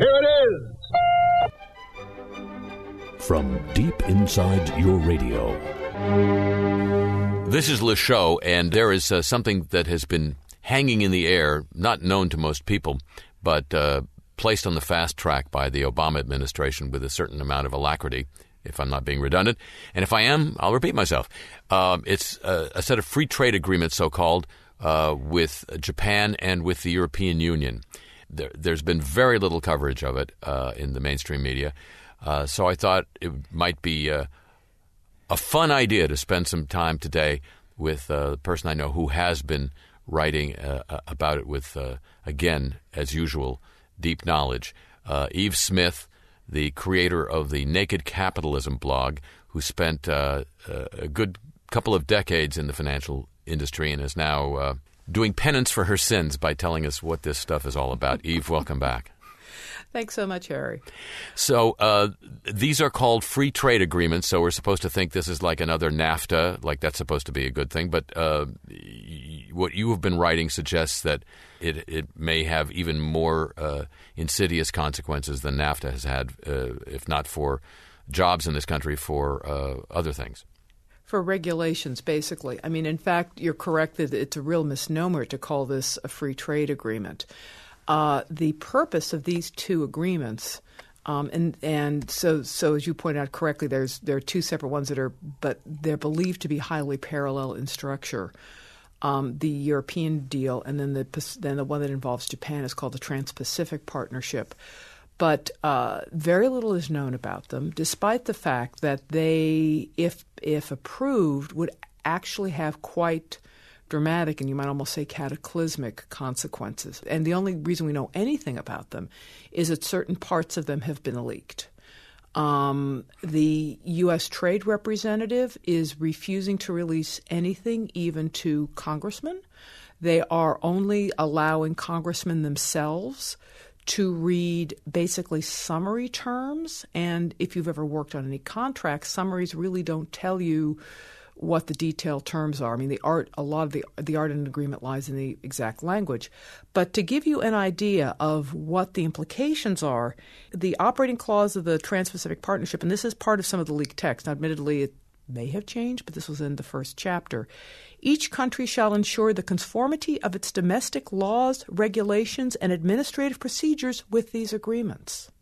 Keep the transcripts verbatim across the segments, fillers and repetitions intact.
Here it is. From deep inside your radio. This is Le Show, and there is uh, something that has been hanging in the air, not known to most people, but uh, placed on the fast track by the Obama administration with a certain amount of alacrity, if I'm not being redundant. And if I am, I'll repeat myself. Um, it's a, a set of free trade agreements, so-called, uh, with Japan and with the European Union. There, there's been very little coverage of it uh, in the mainstream media. Uh, so I thought it might be uh, a fun idea to spend some time today with uh, the person I know who has been writing uh, about it with, uh, again, as usual, deep knowledge. Uh, Eve Smith, the creator of the Naked Capitalism blog, who spent uh, a good couple of decades in the financial industry and is now uh, doing penance for her sins by telling us what this stuff is all about. Eve, welcome back. Thanks so much, Harry. So uh, these are called free trade agreements, so we're supposed to think this is like another NAFTA, like that's supposed to be a good thing. But uh, y- what you have been writing suggests that it, it may have even more uh, insidious consequences than NAFTA has had, uh, if not for jobs in this country, for uh, other things. For regulations, basically. I mean, in fact, you're correct that it's a real misnomer to call this a free trade agreement. Uh, the purpose of these two agreements, um, and and so so as you pointed out correctly, there's there are two separate ones that are, but they're believed to be highly parallel in structure. Um, the European deal, and then the then the one that involves Japan is called the Trans-Pacific Partnership. But uh, very little is known about them, despite the fact that they, if if approved, would actually have quite dramatic and you might almost say cataclysmic consequences. And the only reason we know anything about them is that certain parts of them have been leaked. Um, the U S Trade Representative is refusing to release anything, even to congressmen. They are only allowing congressmen themselves to read basically summary terms. And if you've ever worked on any contracts, summaries really don't tell you what the detailed terms are. I mean, the art, a lot of the the art in an agreement lies in the exact language. But to give you an idea of what the implications are, the operating clause of the Trans-Pacific Partnership, and this is part of some of the leaked text. Now, admittedly, it may have changed, but this was in the first chapter. Each country shall ensure the conformity of its domestic laws, regulations, and administrative procedures with these agreements.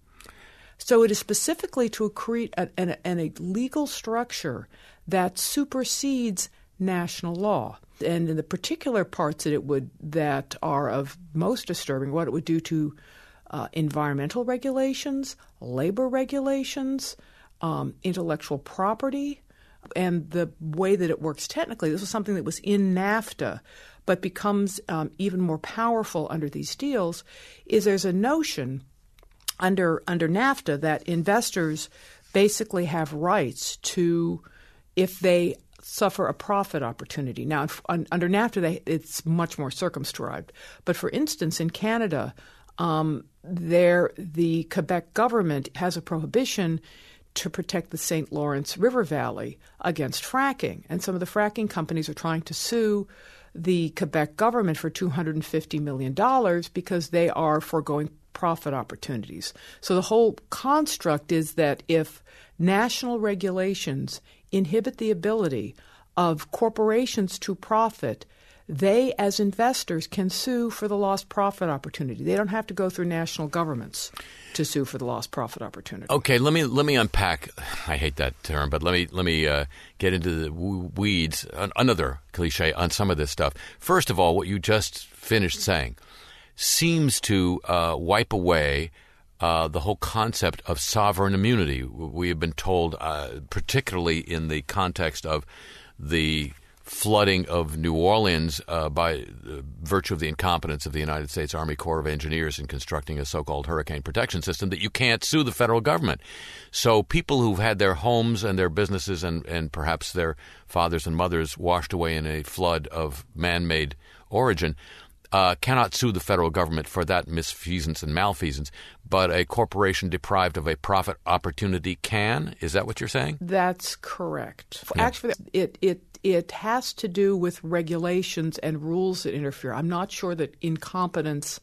So it is specifically to create a, a, a legal structure that supersedes national law. And in the particular parts that it would that are of most disturbing, what it would do to uh, environmental regulations, labor regulations, um, intellectual property, and the way that it works technically. This was something that was in NAFTA, but becomes um, even more powerful under these deals, is there's a notion under under NAFTA that investors basically have rights to, if they suffer a profit opportunity. Now, un, under NAFTA, they, it's much more circumscribed. But for instance, in Canada, um, there the Quebec government has a prohibition to protect the Saint Lawrence River Valley against fracking. And some of the fracking companies are trying to sue the Quebec government for two hundred fifty million dollars because they are foregoing profit opportunities. So the whole construct is that if national regulations inhibit the ability of corporations to profit, they, as investors, can sue for the lost profit opportunity. They don't have to go through national governments to sue for the lost profit opportunity. Okay, let me let me unpack. I hate that term, but let me let me uh, get into the weeds. Another cliche on some of this stuff. First of all, what you just finished saying seems to uh, wipe away uh, the whole concept of sovereign immunity. We have been told, uh, particularly in the context of the flooding of New Orleans uh, by virtue of the incompetence of the United States Army Corps of Engineers in constructing a so-called hurricane protection system, that you can't sue the federal government. So people who've had their homes and their businesses and, and perhaps their fathers and mothers washed away in a flood of man-made origin uh, cannot sue the federal government for that misfeasance and malfeasance, but a corporation deprived of a profit opportunity can? Is that what you're saying? That's correct. Yeah. Actually, it it It has to do with regulations and rules that interfere. I'm not sure that incompetence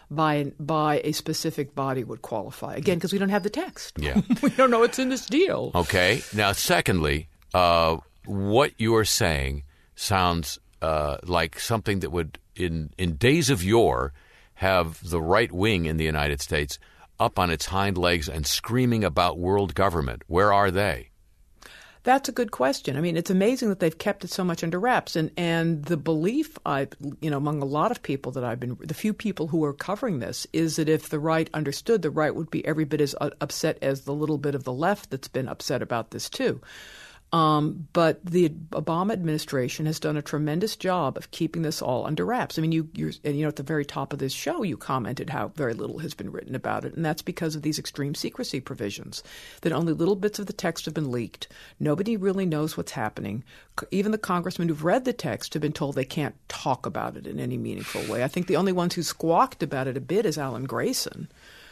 by by a specific body would qualify. Again, because we don't have the text. Yeah. We don't know what's in this deal. Okay. Now, secondly, uh, what you are saying sounds uh, like something that would, in, in days of yore, have the right wing in the United States up on its hind legs and screaming about world government. Where are they? That's a good question. I mean, it's amazing that they've kept it so much under wraps. And, and the belief, I, you know, among a lot of people that I've been, the few people who are covering this, is that if the right understood, the right would be every bit as upset as the little bit of the left that's been upset about this too. Um, but the Obama administration has done a tremendous job of keeping this all under wraps. I mean, you, you're, and, you know, at the very top of this show, you commented how very little has been written about it, and that's because of these extreme secrecy provisions, that only little bits of the text have been leaked. Nobody really knows what's happening. Even the congressmen who've read the text have been told they can't talk about it in any meaningful way. I think the only ones who squawked about it a bit is Alan Grayson.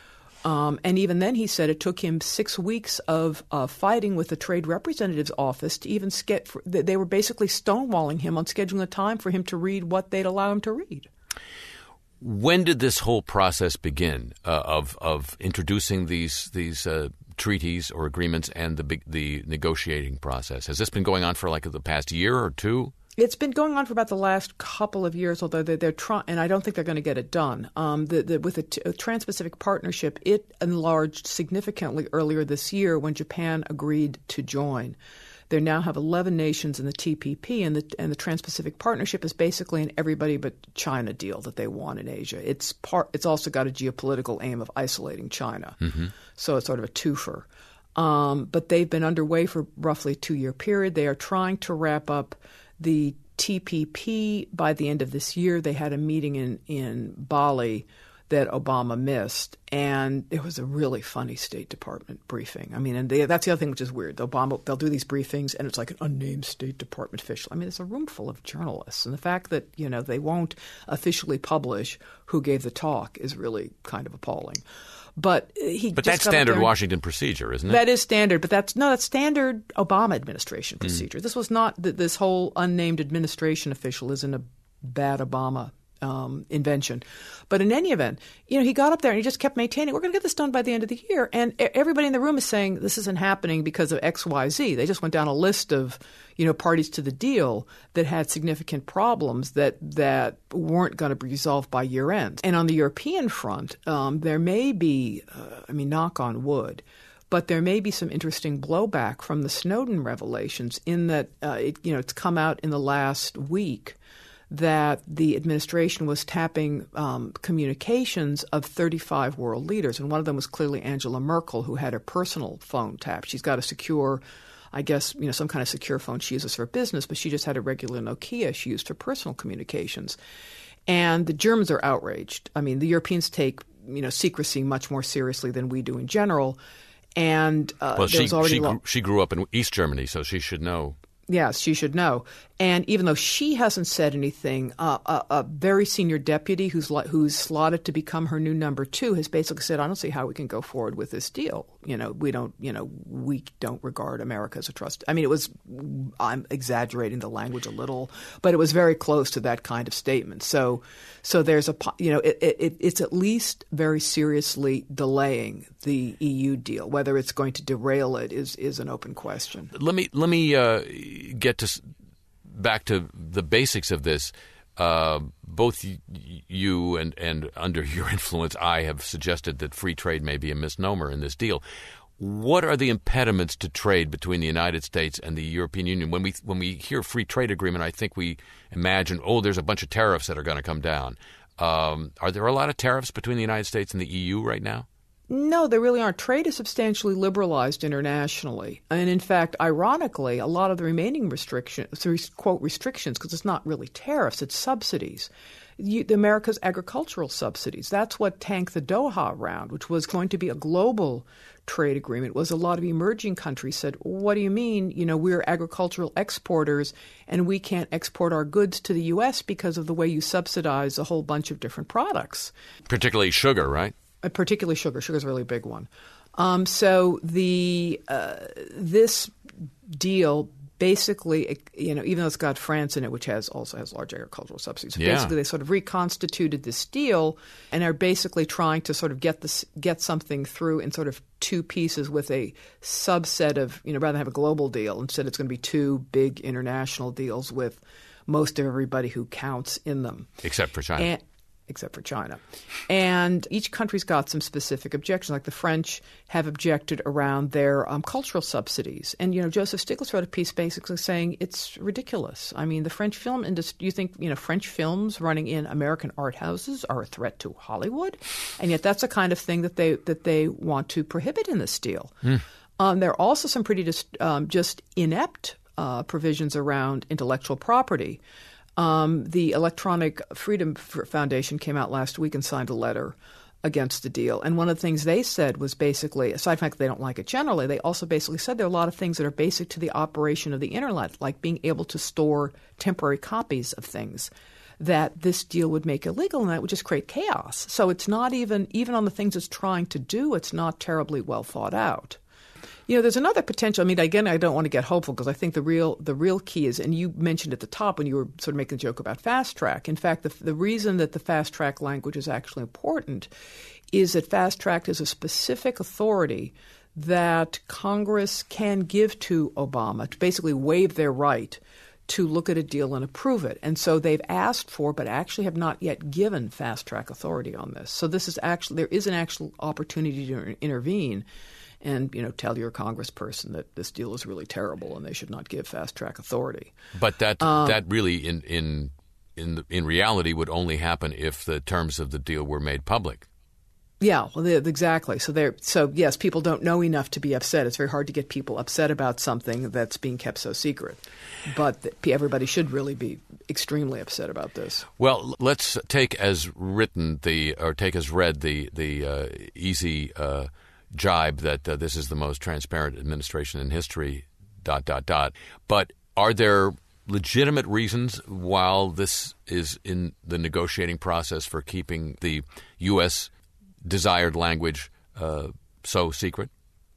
Um, and even then, he said it took him six weeks of uh, fighting with the Trade Representative's office to even get – they were basically stonewalling him on scheduling a time for him to read what they'd allow him to read. When did this whole process begin uh, of of introducing these these uh, treaties or agreements and the big, the negotiating process? Has this been going on for like the past year or two? It's been going on for about the last couple of years, although they're, they're trying, and I don't think they're going to get it done. Um, the, the, with the t- Trans-Pacific Partnership, it enlarged significantly earlier this year when Japan agreed to join. They now have eleven nations in the T P P, and the, and the Trans-Pacific Partnership is basically an everybody but China deal that they want in Asia. It's part. It's also got a geopolitical aim of isolating China, mm-hmm. so it's sort of a twofer. Um, but they've been underway for roughly a two-year period. They are trying to wrap up the T P P by the end of this year. They had a meeting in, in Bali that Obama missed, and it was a really funny State Department briefing. I mean, and they, that's the other thing which is weird. The Obama, they'll do these briefings, and it's like an unnamed State Department official. I mean, it's a room full of journalists, and the fact that, you know, they won't officially publish who gave the talk is really kind of appalling. But he But just that's got standard up there and, Washington procedure, isn't it? That is standard, but that's no, that's standard Obama administration procedure. Mm. This was not that this whole unnamed administration official isn't a bad Obama um, invention. But in any event, you know, he got up there and he just kept maintaining, we're going to get this done by the end of the year. And everybody in the room is saying this isn't happening because of X, Y, Z. They just went down a list of, you know, parties to the deal that had significant problems that that weren't going to be resolved by year end. And on the European front, um, there may be, uh, I mean, knock on wood, but there may be some interesting blowback from the Snowden revelations in that, uh, it, you know, it's come out in the last week that the administration was tapping um, communications of thirty-five world leaders. And one of them was clearly Angela Merkel, who had her personal phone tapped. She's got a secure, I guess, you know, some kind of secure phone she uses for business, but she just had a regular Nokia she used for personal communications. And the Germans are outraged. I mean, the Europeans take, you know, secrecy much more seriously than we do in general. And uh, well, there she, was already she, lo- grew, she grew up in East Germany, so she should know. Yes, she should know. And even though she hasn't said anything, uh, a, a very senior deputy who's who's slotted to become her new number two has basically said, I don't see how we can go forward with this deal. You know, we don't, you know, we don't regard America as a trust. I mean, it was, I'm exaggerating the language a little, but it was very close to that kind of statement. So, so there's a, you know, it, it, it's at least very seriously delaying the E U deal. Whether it's going to derail it is, is an open question. Let me, let me uh, get to back to the basics of this. Uh, both y- you and, and under your influence, I have suggested that free trade may be a misnomer in this deal. What are the impediments to trade between the United States and the European Union? When we when we hear free trade agreement, I think we imagine, oh, there's a bunch of tariffs that are going to come down. Um, are there a lot of tariffs between the United States and the E U right now? No, there really aren't. Trade is substantially liberalized internationally. And in fact, ironically, a lot of the remaining restrictions, quote, restrictions, because it's not really tariffs, it's subsidies. You, America's agricultural subsidies. That's what tanked the Doha round, which was going to be a global trade agreement, was a lot of emerging countries said, what do you mean? You know, we're agricultural exporters and we can't export our goods to the U S because of the way you subsidize a whole bunch of different products. Particularly sugar, right? Uh, particularly sugar. Sugar is a really big one. Um, so the uh, this deal basically, you know, even though it's got France in it, which has also has large agricultural subsidies, Yeah. basically they sort of reconstituted this deal and are basically trying to sort of get this get something through in sort of two pieces with a subset of, you know, rather than have a global deal, instead it's going to be two big international deals with most of everybody who counts in them. Except for China. And, except for China. And each country's got some specific objections. Like the French have objected around their um, cultural subsidies. And, you know, Joseph Stiglitz wrote a piece basically saying it's ridiculous. I mean, the French film industry, you think, you know, French films running in American art houses are a threat to Hollywood? And yet that's the kind of thing that they that they want to prohibit in this deal. Mm. Um, there are also some pretty just, um, just inept uh, provisions around intellectual property. Um, the Electronic Freedom Foundation came out last week and signed a letter against the deal. And one of the things they said was basically, aside from the fact they don't like it generally, they also basically said there are a lot of things that are basic to the operation of the Internet, like being able to store temporary copies of things, that this deal would make illegal, and that would just create chaos. So it's not even, even on the things it's trying to do, it's not terribly well thought out. You know, there's another potential. I mean, again, I don't want to get hopeful because I think the real the real key is, and you mentioned at the top when you were sort of making a joke about fast track. In fact, the, the reason that the fast track language is actually important is that fast track is a specific authority that Congress can give to Obama to basically waive their right to look at a deal and approve it. And so they've asked for, but actually have not yet given fast track authority on this. So this is actually, there is an actual opportunity to intervene and, you know, tell your congressperson that this deal is really terrible and they should not give fast track authority. But that Um, that really, in in in the, in reality, would only happen if the terms of the deal were made public. Yeah, well, they, exactly. So there. So yes, people don't know enough to be upset. It's very hard to get people upset about something that's being kept so secret. But th- everybody should really be extremely upset about this. Well, let's take as written the or take as read the the uh, easy uh, jibe that uh, this is the most transparent administration in history. Dot dot dot. But are there legitimate reasons while this is in the negotiating process for keeping the U S desired language uh, so secret?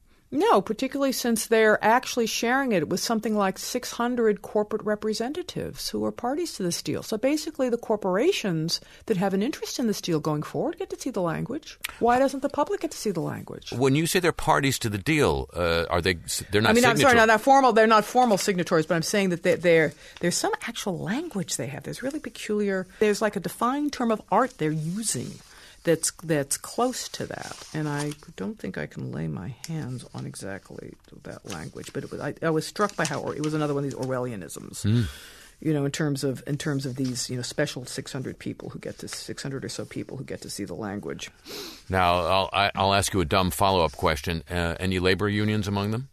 No, particularly since they're actually sharing it with something like six hundred corporate representatives who are parties to this deal. So basically the corporations that have an interest in this deal going forward get to see the language. Why doesn't the public get to see the language? When you say they're parties to the deal, uh, are they? They're not. I mean, I'm sorry, signatory- not, not formal. They're not formal signatories, but I'm saying that they're, they're, there's some actual language they have. There's really peculiar. There's like a defined term of art they're using that's that's close to that, and I don't think I can lay my hands on exactly that language. But it was, I, I was struck by how or, it was another one of these Orwellianisms. Mm. You know, in terms of in terms of these, you know, special six hundred people who get to six hundred or so people who get to see the language. Now, I'll I- I'll ask you a dumb follow up question. Uh, any labor unions among them?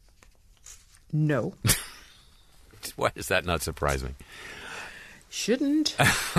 No. Why does that not surprise me? Shouldn't.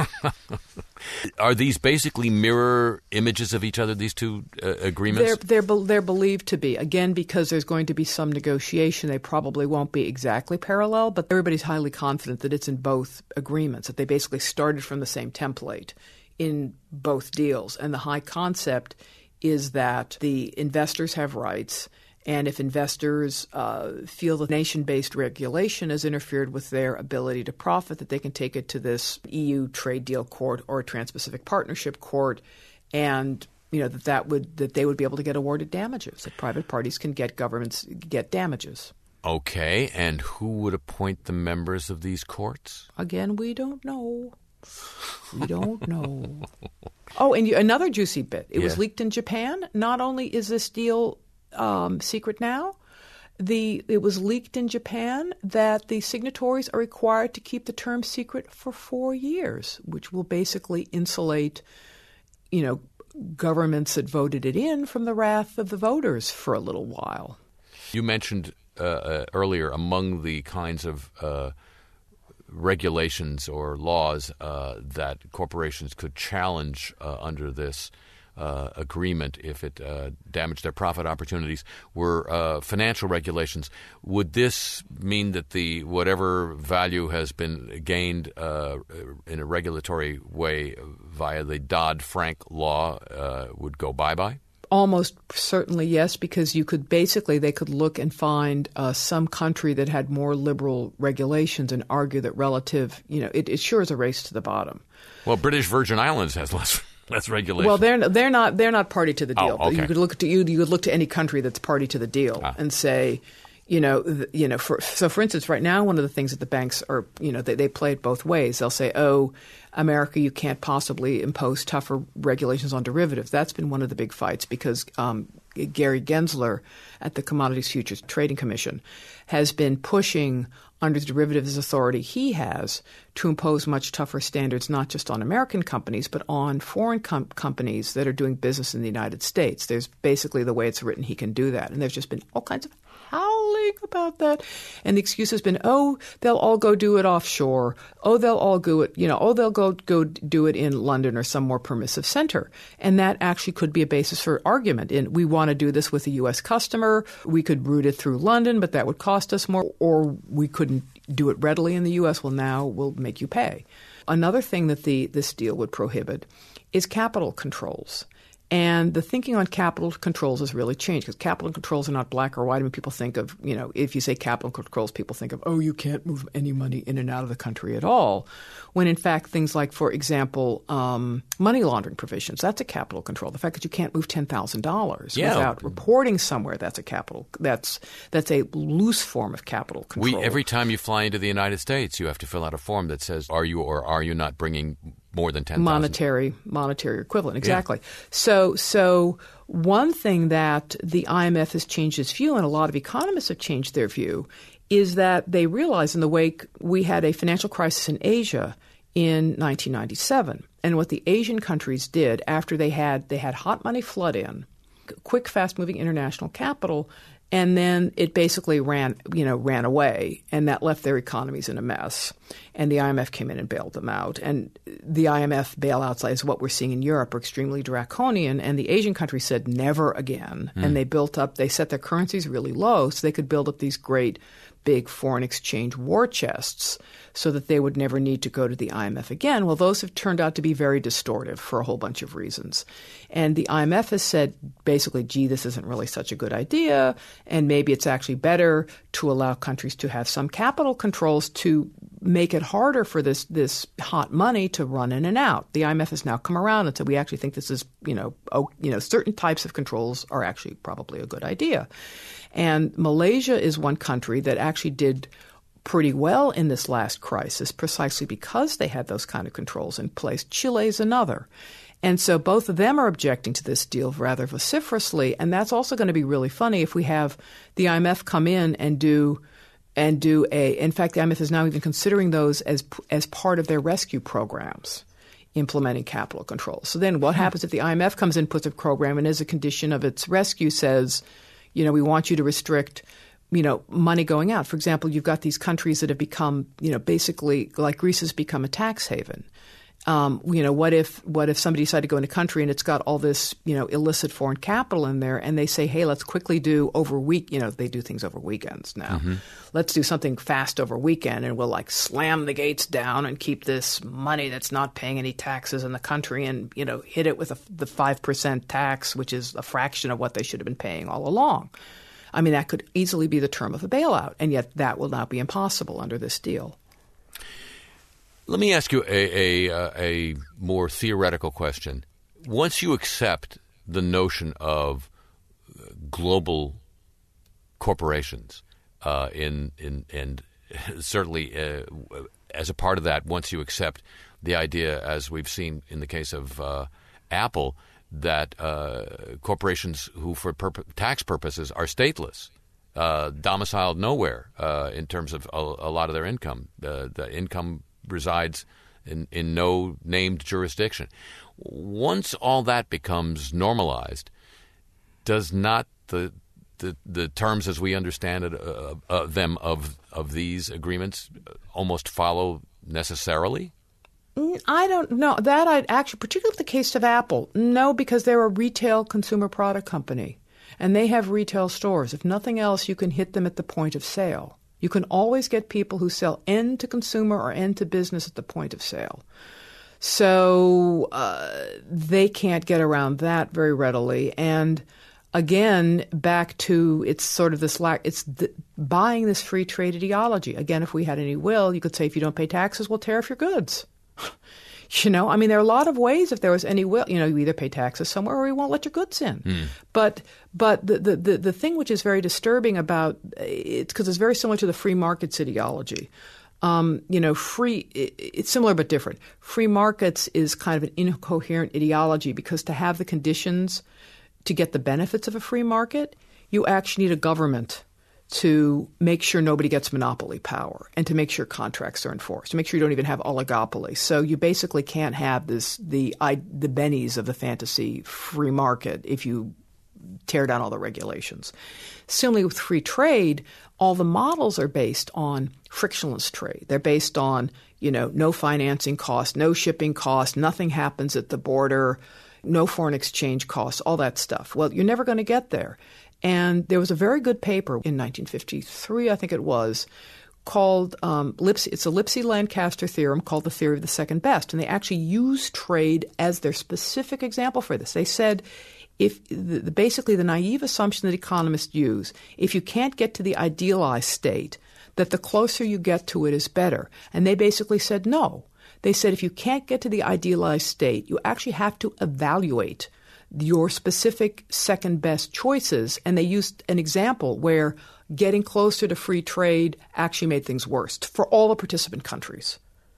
Are these basically mirror images of each other, these two uh, agreements? They're, they're, be- they're believed to be. Again, because there's going to be some negotiation, they probably won't be exactly parallel, but everybody's highly confident that it's in both agreements, that they basically started from the same template in both deals. And the high concept is that the investors have rights, and if investors uh, feel that nation-based regulation has interfered with their ability to profit, that they can take it to this E U trade deal court or a Trans-Pacific Partnership court, and you know that that would that they would be able to get awarded damages. That private parties can get governments get damages. Okay, and who would appoint the members of these courts? Again, we don't know. We don't know. Oh, and you, another juicy bit. It yeah. was leaked in Japan. Not only is this deal Um, secret now, the it was leaked in Japan that the signatories are required to keep the term secret for four years, which will basically insulate, you know, governments that voted it in from the wrath of the voters for a little while. You mentioned uh, uh, earlier among the kinds of uh, regulations or laws uh, that corporations could challenge uh, under this Uh, agreement if it uh, damaged their profit opportunities were uh, financial regulations. Would this mean that the whatever value has been gained uh, in a regulatory way via the Dodd-Frank law uh, would go bye-bye? Almost certainly yes, because you could basically they could look and find uh, some country that had more liberal regulations and argue that relative, you know, it, it sure is a race to the bottom. Well, British Virgin Islands has less less regulation. Well, they're they're not they're not party to the deal. Oh, okay. You could look to you you could look to any country that's party to the deal ah. and say, you know, th- you know, for so for instance, right now one of the things that the banks are, you know, they they play it both ways. They'll say, oh, America, you can't possibly impose tougher regulations on derivatives. That's been one of the big fights because um, Gary Gensler at the Commodities Futures Trading Commission has been pushing under the derivatives authority he has to impose much tougher standards, not just on American companies, but on foreign com- companies that are doing business in the United States. There's basically the way it's written, he can do that. And there's just been all kinds of howling about that. And the excuse has been, oh, they'll all go do it offshore. Oh, they'll all do it, you know, oh, they'll go go do it in London or some more permissive center. And that actually could be a basis for argument. And we want to do this with a U S customer. We could route it through London, but that would cost us more. Or we couldn't do it readily in the U S. Well, now we'll make you pay. Another thing that the this deal would prohibit is capital controls. And the thinking on capital controls has really changed because capital controls are not black or white. I mean, people think of, you know, if you say capital controls, people think of, oh, you can't move any money in and out of the country at all. When in fact, things like, for example, um, money laundering provisions, that's a capital control. The fact that you can't move ten thousand dollars yeah. without reporting somewhere, that's a capital, that's that's a loose form of capital control. We, every time you fly into the United States, you have to fill out a form that says, are you or are you not bringing more than ten thousand dollars? Monetary, monetary equivalent, exactly. Yeah. So, so one thing that the I M F has changed its view, and a lot of economists have changed their view, is that they realize in the wake we had a financial crisis in Asia in nineteen ninety-seven, and what the Asian countries did after they had they had hot money flood in, quick, fast-moving international capital. And then it basically ran, you know, ran away, and that left their economies in a mess. And the I M F came in and bailed them out. And the I M F bailouts, as what we're seeing in Europe, are extremely draconian. And the Asian countries said never again. Mm. And they built up, they set their currencies really low so they could build up these great big foreign exchange war chests so that they would never need to go to the I M F again. Well, those have turned out to be very distortive for a whole bunch of reasons. And the I M F has said basically, gee, this isn't really such a good idea, and maybe it's actually better to allow countries to have some capital controls to make it harder for this this hot money to run in and out. The I M F has now come around and said we actually think this is, you know, oh, you know, certain types of controls are actually probably a good idea. And Malaysia is one country that actually did pretty well in this last crisis precisely because they had those kind of controls in place. Chile is another. And so both of them are objecting to this deal rather vociferously. And that's also going to be really funny if we have the I M F come in and do and do a – in fact, the I M F is now even considering those as as part of their rescue programs, implementing capital controls. So then what happens if the I M F comes in, puts a program, and as a condition of its rescue says, you know, we want you to restrict – you know, money going out. For example, you've got these countries that have become, you know, basically like Greece has become a tax haven. Um, you know, what if what if somebody decided to go in a country and it's got all this, you know, illicit foreign capital in there, and they say, hey, let's quickly do over week, you know, they do things over weekends now. Mm-hmm. Let's do something fast over weekend, and we'll like slam the gates down and keep this money that's not paying any taxes in the country, and you know, hit it with a, the five percent tax, which is a fraction of what they should have been paying all along. I mean, that could easily be the term of a bailout, and yet that will not be impossible under this deal. Let me ask you a, a, a more theoretical question. Once you accept the notion of global corporations, uh, in in and certainly uh, as a part of that, once you accept the idea, as we've seen in the case of uh, Apple, that uh, corporations who for purpo- tax purposes are stateless, uh, domiciled nowhere uh, in terms of a, a lot of their income. The, the income resides in, in no named jurisdiction. Once all that becomes normalized, does not the the, the terms as we understand it, uh, uh, them of of these agreements almost follow necessarily? I don't know. That I'd actually, particularly the case of Apple, no, because they're a retail consumer product company, and they have retail stores. If nothing else, you can hit them at the point of sale. You can always get people who sell end to consumer or end to business at the point of sale. So uh, they can't get around that very readily. And again, back to it's sort of this lack, it's the, buying this free trade ideology. Again, if we had any will, you could say if you don't pay taxes, we'll tariff your goods. You know, I mean, there are a lot of ways if there was any will, you know, you either pay taxes somewhere or we won't let your goods in. Mm. But but the, the, the, the thing which is very disturbing about it, because it's very similar to the free markets ideology. Um, you know, free it, it's similar but different. Free markets is kind of an incoherent ideology because to have the conditions to get the benefits of a free market, you actually need a government to make sure nobody gets monopoly power and to make sure contracts are enforced, to make sure you don't even have oligopoly. So you basically can't have this the I, the bennies of the fantasy free market if you tear down all the regulations. Similarly with free trade, all the models are based on frictionless trade. They're based on, you know, no financing cost, no shipping cost, nothing happens at the border, no foreign exchange costs, all that stuff. Well, you're never going to get there. And there was a very good paper in nineteen fifty-three, I think it was, called um, Lipsy. It's a Lipsy-Lancaster theorem called the theory of the second best. And they actually used trade as their specific example for this. They said, if the, the, basically the naive assumption that economists use, if you can't get to the idealized state, that the closer you get to it is better. And they basically said no. They said if you can't get to the idealized state, you actually have to evaluate your specific second best choices. And they used an example where getting closer to free trade actually made things worse for all the participant countries.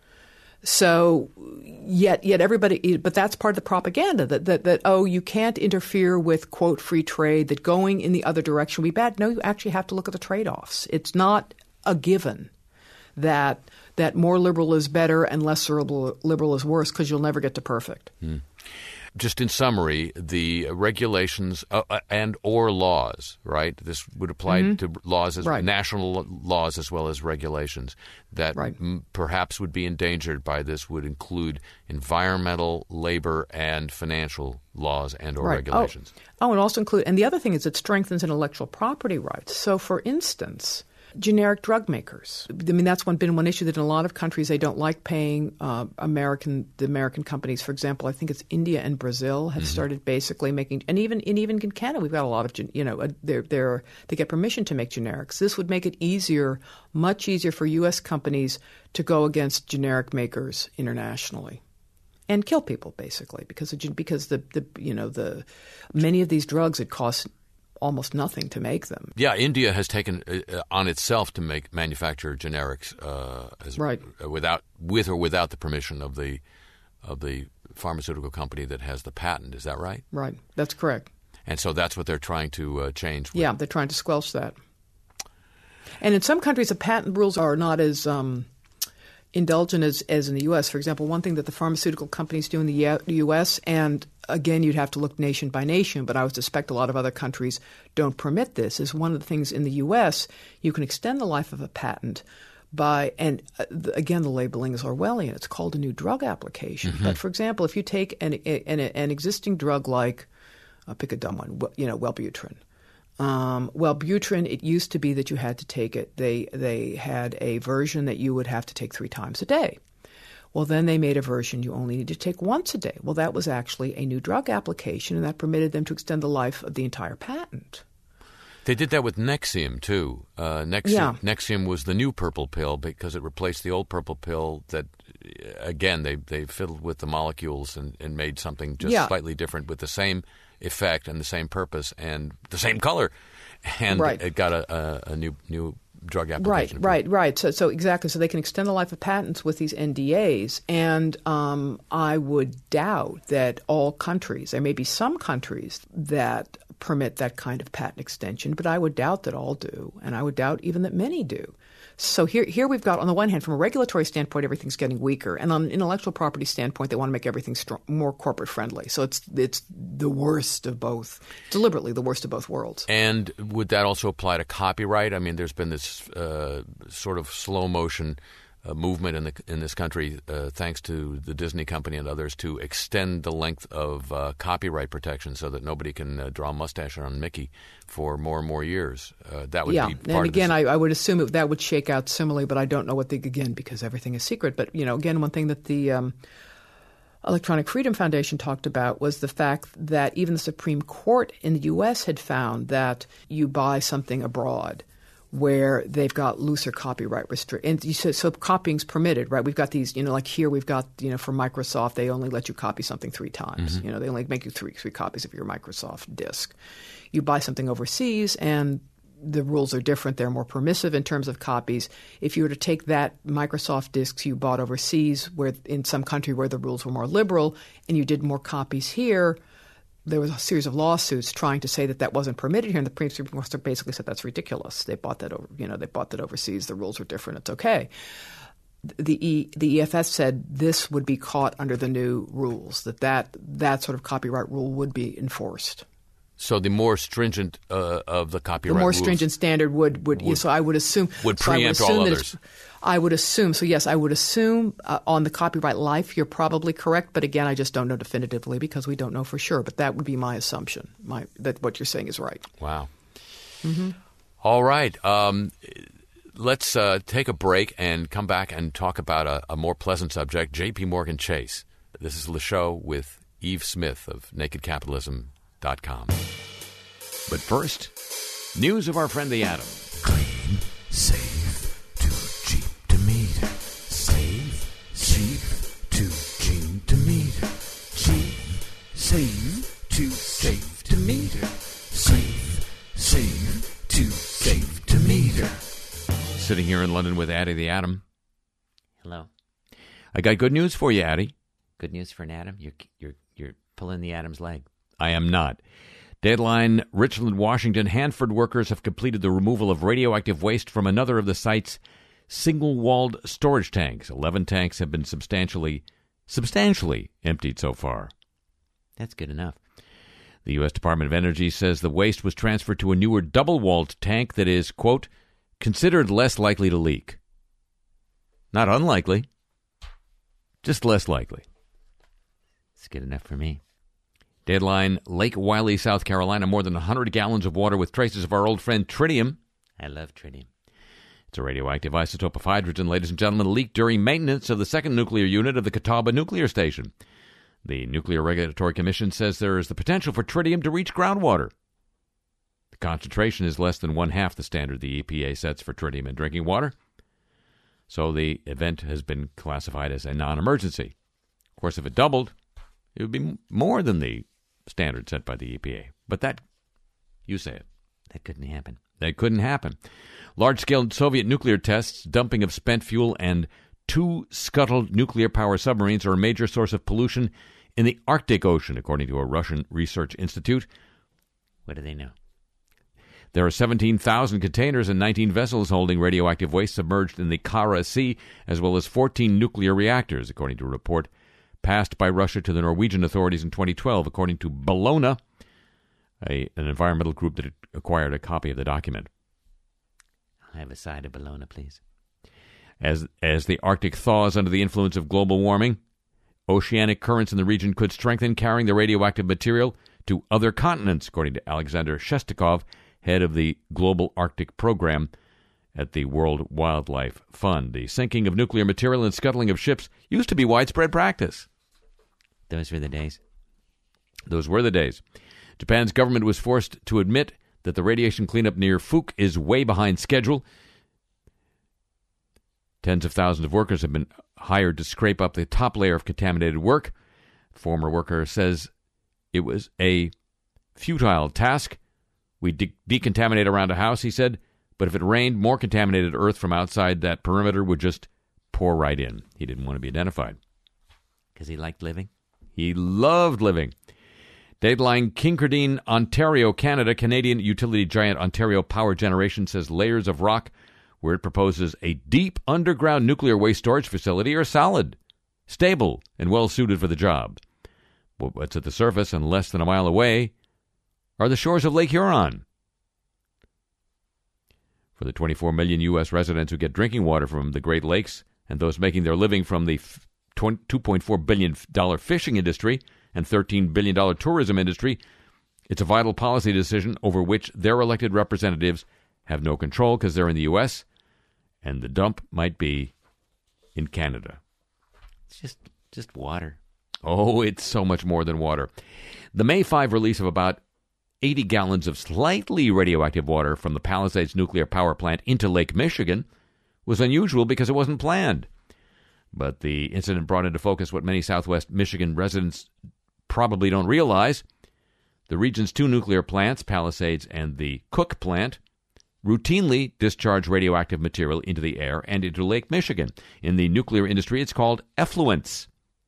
So yet yet everybody – but that's part of the propaganda that, that, that, oh, you can't interfere with, quote, free trade, that going in the other direction would be bad. No, you actually have to look at the trade-offs. It's not a given that that more liberal is better and less liberal, liberal is worse because you'll never get to perfect. Hmm. Just in summary, the regulations uh, and or laws, right? This would apply mm-hmm. to laws, as right. national laws as well as regulations that right. m- perhaps would be endangered by this would include environmental, labor, and financial laws and or right. regulations. Oh. oh, and also include – and the other thing is it strengthens intellectual property rights. So, for instance – generic drug makers. I mean, that's one, been one issue that in a lot of countries they don't like paying uh, American the American companies. For example, I think it's India and Brazil have mm-hmm. started basically making, and even and even in Canada, we've got a lot of you know they're they're they get permission to make generics. This would make it easier, much easier for U S companies to go against generic makers internationally. And kill people basically because of, because the, the you know the many of these drugs it costs almost nothing to make them. Yeah, India has taken uh, on itself to make manufacture generics uh, as, right. uh, without with or without the permission of the of the pharmaceutical company that has the patent. Is that right? Right. That's correct. And so that's what they're trying to uh, change. With. Yeah, they're trying to squelch that. And in some countries, the patent rules are not as um, indulgent as, as in the U S. For example, one thing that the pharmaceutical companies do in the U S, and again, you'd have to look nation by nation, but I would suspect a lot of other countries don't permit this, is one of the things in the U S, you can extend the life of a patent by, and uh, again, the labeling is Orwellian. It's called a new drug application. Mm-hmm. But for example, if you take an, an, an existing drug like, I'll pick a dumb one, you know, Wellbutrin. Um, Wellbutrin, it used to be that you had to take it. They they had a version that you would have to take three times a day. Well, then they made a version you only need to take once a day. Well, that was actually a new drug application, and that permitted them to extend the life of the entire patent. They did that with Nexium, too. Uh, Nexium, yeah. Nexium was the new purple pill because it replaced the old purple pill that, again, they, they fiddled with the molecules and, and made something just yeah. slightly different with the same effect and the same purpose and the same color. And right. it got a, a, a new new drug application. Right, right, right. So, so exactly. So they can extend the life of patents with these N D As. And um, I would doubt that all countries, there may be some countries that permit that kind of patent extension, but I would doubt that all do. And I would doubt even that many do. So here here we've got, on the one hand, from a regulatory standpoint, everything's getting weaker. And on an intellectual property standpoint, they want to make everything strong, more corporate friendly. So it's it's the worst of both, deliberately the worst of both worlds. And would that also apply to copyright? I mean, there's been this uh, sort of slow motion uh, movement in the in this country, uh, thanks to the Disney company and others, to extend the length of uh, copyright protection so that nobody can uh, draw a mustache on Mickey for more and more years. Uh, that would yeah. be part and again, of this. I, I would assume it, that would shake out similarly, but I don't know what the again because everything is secret. But you know, again, one thing that the um, Electronic Freedom Foundation talked about was the fact that even the Supreme Court in the U S had found that you buy something abroad where they've got looser copyright restrictions. And you said, so copying's permitted, right? We've got these, you know, like here we've got, you know, for Microsoft, they only let you copy something three times. Mm-hmm. You know, they only make you three, three copies of your Microsoft disk. You buy something overseas and the rules are different. They're more permissive in terms of copies. If you were to take that Microsoft disks you bought overseas, where in some country where the rules were more liberal, and you did more copies here, there was a series of lawsuits trying to say that that wasn't permitted here, and the Supreme Court basically said that's ridiculous. They bought that over, you know, they bought that overseas. The rules were different. It's okay. The e, the E F F said this would be caught under the new rules. That that that sort of copyright rule would be enforced. So the more stringent uh, of the copyright the more rules stringent standard would would, would so I would assume would so preempt I would all that others. I would assume so. Yes, I would assume uh, on the copyright life you're probably correct, but again, I just don't know definitively because we don't know for sure. But that would be my assumption. My that what you're saying is right. Wow. Mm-hmm. All right. Um, let's uh, take a break and come back and talk about a, a more pleasant subject. J P Morgan Chase. This is Le Show with Eve Smith of naked capitalism dot com. But first, news of our friend the atom. Clean, safe, too cheap to meter. Save, cheap, too cheap to meter. Cheap, save, too safe to meter. Save, save, too safe to meter. Sitting here in London with Addie the Atom. Hello. I got good news for you, Addie. Good news for an atom? You're you're you're pulling the atom's leg. I am not. Deadline, Richland, Washington, Hanford workers have completed the removal of radioactive waste from another of the site's single-walled storage tanks. Eleven tanks have been substantially, substantially emptied so far. That's good enough. The U S Department of Energy says the waste was transferred to a newer double-walled tank that is, quote, considered less likely to leak. Not unlikely, just less likely. It's good enough for me. Deadline, Lake Wylie, South Carolina, more than one hundred gallons of water with traces of our old friend tritium. I love tritium. It's a radioactive isotope of hydrogen, ladies and gentlemen, leaked during maintenance of the second nuclear unit of the Catawba Nuclear Station. The Nuclear Regulatory Commission says there is the potential for tritium to reach groundwater. The concentration is less than one-half the standard the E P A sets for tritium in drinking water. So the event has been classified as a non-emergency. Of course, if it doubled, it would be more than the standard set by the E P A. But that, you say it. That couldn't happen. That couldn't happen. Large-scale Soviet nuclear tests, dumping of spent fuel, and two scuttled nuclear power submarines are a major source of pollution in the Arctic Ocean, according to a Russian research institute. What do they know? There are seventeen thousand containers and nineteen vessels holding radioactive waste submerged in the Kara Sea, as well as fourteen nuclear reactors, according to a report passed by Russia to the Norwegian authorities in twenty twelve, according to Bellona, a, an environmental group that acquired a copy of the document. I'll have a side of Bellona, please. As, as the Arctic thaws under the influence of global warming, oceanic currents in the region could strengthen, carrying the radioactive material to other continents, according to Alexander Shestakov, head of the Global Arctic Program at the World Wildlife Fund. The sinking of nuclear material and scuttling of ships used to be widespread practice. Those were the days. Those were the days. Japan's government was forced to admit that the radiation cleanup near Fuke is way behind schedule. Tens of thousands of workers have been hired to scrape up the top layer of contaminated work. A former worker says it was a futile task. We de- decontaminate around a house, he said, but if it rained, more contaminated earth from outside that perimeter would just pour right in. He didn't want to be identified. Because he liked living? He loved living. Deadline, Kincardine, Ontario, Canada. Canadian utility giant Ontario Power Generation says layers of rock where it proposes a deep underground nuclear waste storage facility are solid, stable, and well-suited for the job. But what's at the surface and less than a mile away are the shores of Lake Huron. For the twenty-four million U S residents who get drinking water from the Great Lakes and those making their living from the two point four billion dollars fishing industry and thirteen billion dollars tourism industry, it's a vital policy decision over which their elected representatives have no control because they're in the U S, and the dump might be in Canada. It's just just water. Oh, it's so much more than water. The May fifth release of about eighty gallons of slightly radioactive water from the Palisades nuclear power plant into Lake Michigan was unusual because it wasn't planned. But the incident brought into focus what many Southwest Michigan residents probably don't realize. The region's two nuclear plants, Palisades and the Cook plant, routinely discharge radioactive material into the air and into Lake Michigan. In the nuclear industry, it's called effluence.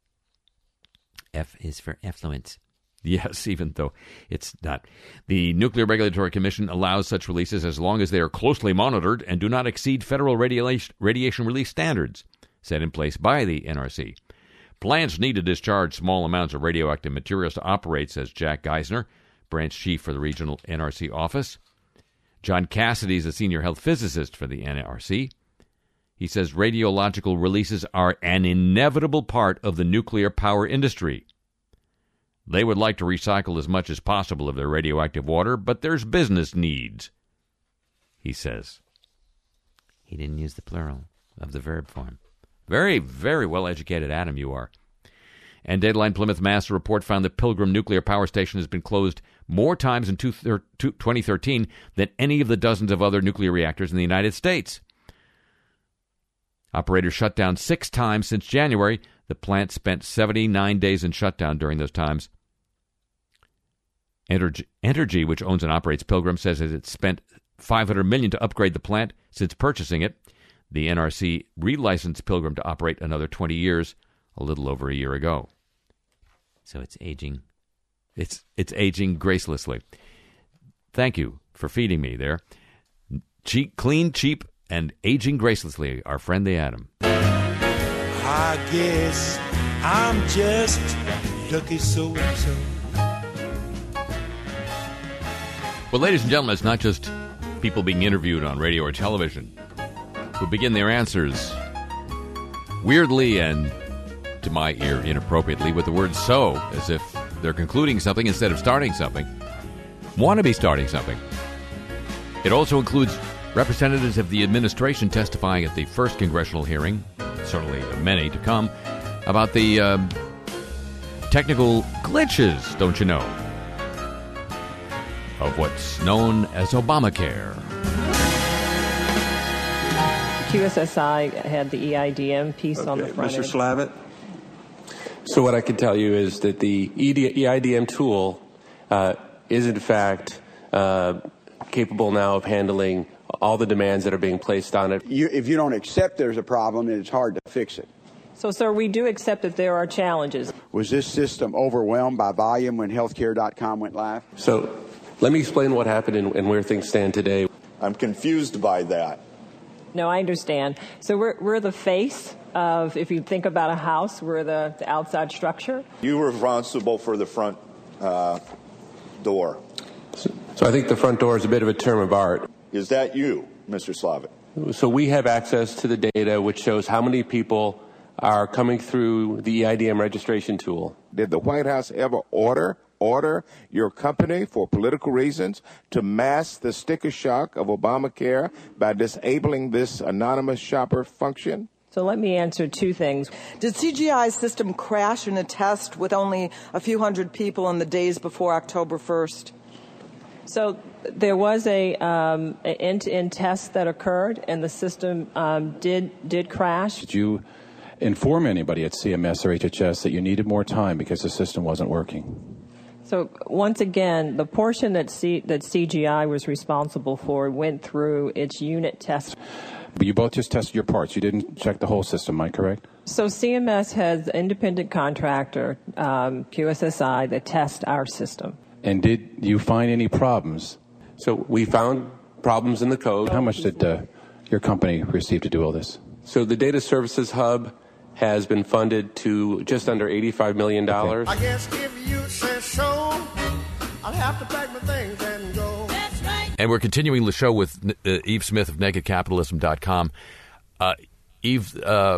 F is for effluence. Yes, even though it's not. The Nuclear Regulatory Commission allows such releases as long as they are closely monitored and do not exceed federal radiation, radiation release standards set in place by the N R C. Plants need to discharge small amounts of radioactive materials to operate, says Jack Geisner, branch chief for the regional N R C office. John Cassidy is a senior health physicist for the N R C. He says radiological releases are an inevitable part of the nuclear power industry. They would like to recycle as much as possible of their radioactive water, but there's business needs, he says. He didn't use the plural of the verb form. Very, very well-educated, Adam, you are. And Deadline Plymouth Mass report found that Pilgrim Nuclear Power Station has been closed more times in twenty thirteen than any of the dozens of other nuclear reactors in the United States. Operators shut down six times since January. The plant spent seventy-nine days in shutdown during those times. Entergy, Entergy, which owns and operates Pilgrim, says that it's spent five hundred million dollars to upgrade the plant since purchasing it. The N R C relicensed Pilgrim to operate another twenty years, a little over a year ago. So it's aging. It's it's aging gracelessly. Thank you for feeding me there. Cheap, clean, cheap, and aging gracelessly, our friend the Atom. I guess I'm just lucky so-and-so. Well, ladies and gentlemen, it's not just people being interviewed on radio or television who begin their answers weirdly and, to my ear, inappropriately with the word so, as if they're concluding something instead of starting something, want to be starting something. It also includes representatives of the administration testifying at the first congressional hearing, certainly many to come, about the um, technical glitches, don't you know, of what's known as Obamacare. Q S S I had the E I D M piece okay. on the front Mister end. Slavitt? So what I can tell you is that the E I D M tool uh, is in fact uh, capable now of handling all the demands that are being placed on it. You, if you don't accept there's a problem, then it's hard to fix it. So, sir, we do accept that there are challenges. Was this system overwhelmed by volume when healthcare dot com went live? So let me explain what happened and, and where things stand today. I'm confused by that. No, I understand. So we're we're the face of, if you think about a house, we're the, the outside structure. You were responsible for the front uh, door. So, so I think the front door is a bit of a term of art. Is that you, Mister Slavitt? So we have access to the data which shows how many people are coming through the E I D M registration tool. Did the White House ever order order your company for political reasons to mask the sticker shock of Obamacare by disabling this anonymous shopper function? So let me answer two things. Did C G I's system crash in a test with only a few hundred people in the days before October first? So there was a um, an end-to-end test that occurred, and the system um, did did crash. Did you inform anybody at C M S or H H S that you needed more time because the system wasn't working? So once again, the portion that C, that C G I was responsible for went through its unit test. But you both just tested your parts. You didn't check the whole system, am I correct? So C M S has an independent contractor, um, Q S S I, that tests our system. And did you find any problems? So we found problems in the code. How much did uh, your company receive to do all this? So the Data Services Hub has been funded to just under eighty-five million dollars. I guess if you say so, I'll have to pack my things and go. That's right. And we're continuing the show with uh, Eve Smith of naked capitalism dot com. Uh, Eve, uh,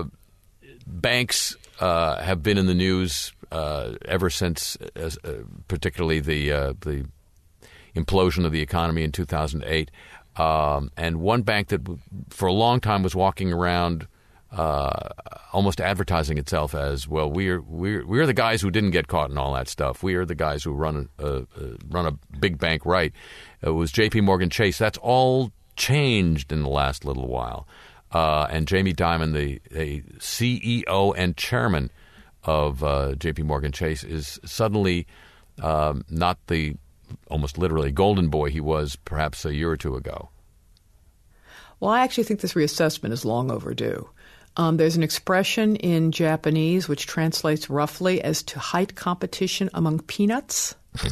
banks uh, have been in the news uh, ever since, uh, particularly the uh, the implosion of the economy in two thousand eight. Um, and one bank that for a long time was walking around uh, almost advertising itself as, well, we're we're we're the guys who didn't get caught in all that stuff. We are the guys who run a, uh, run a big bank right. It was J P Morgan Chase. That's all changed in the last little while. Uh, and Jamie Dimon, the, the C E O and chairman of uh, J P Morgan Chase, is suddenly um, not the almost literally golden boy he was perhaps a year or two ago. Well, I actually think this reassessment is long overdue. Um, there's an expression in Japanese which translates roughly as to height competition among peanuts.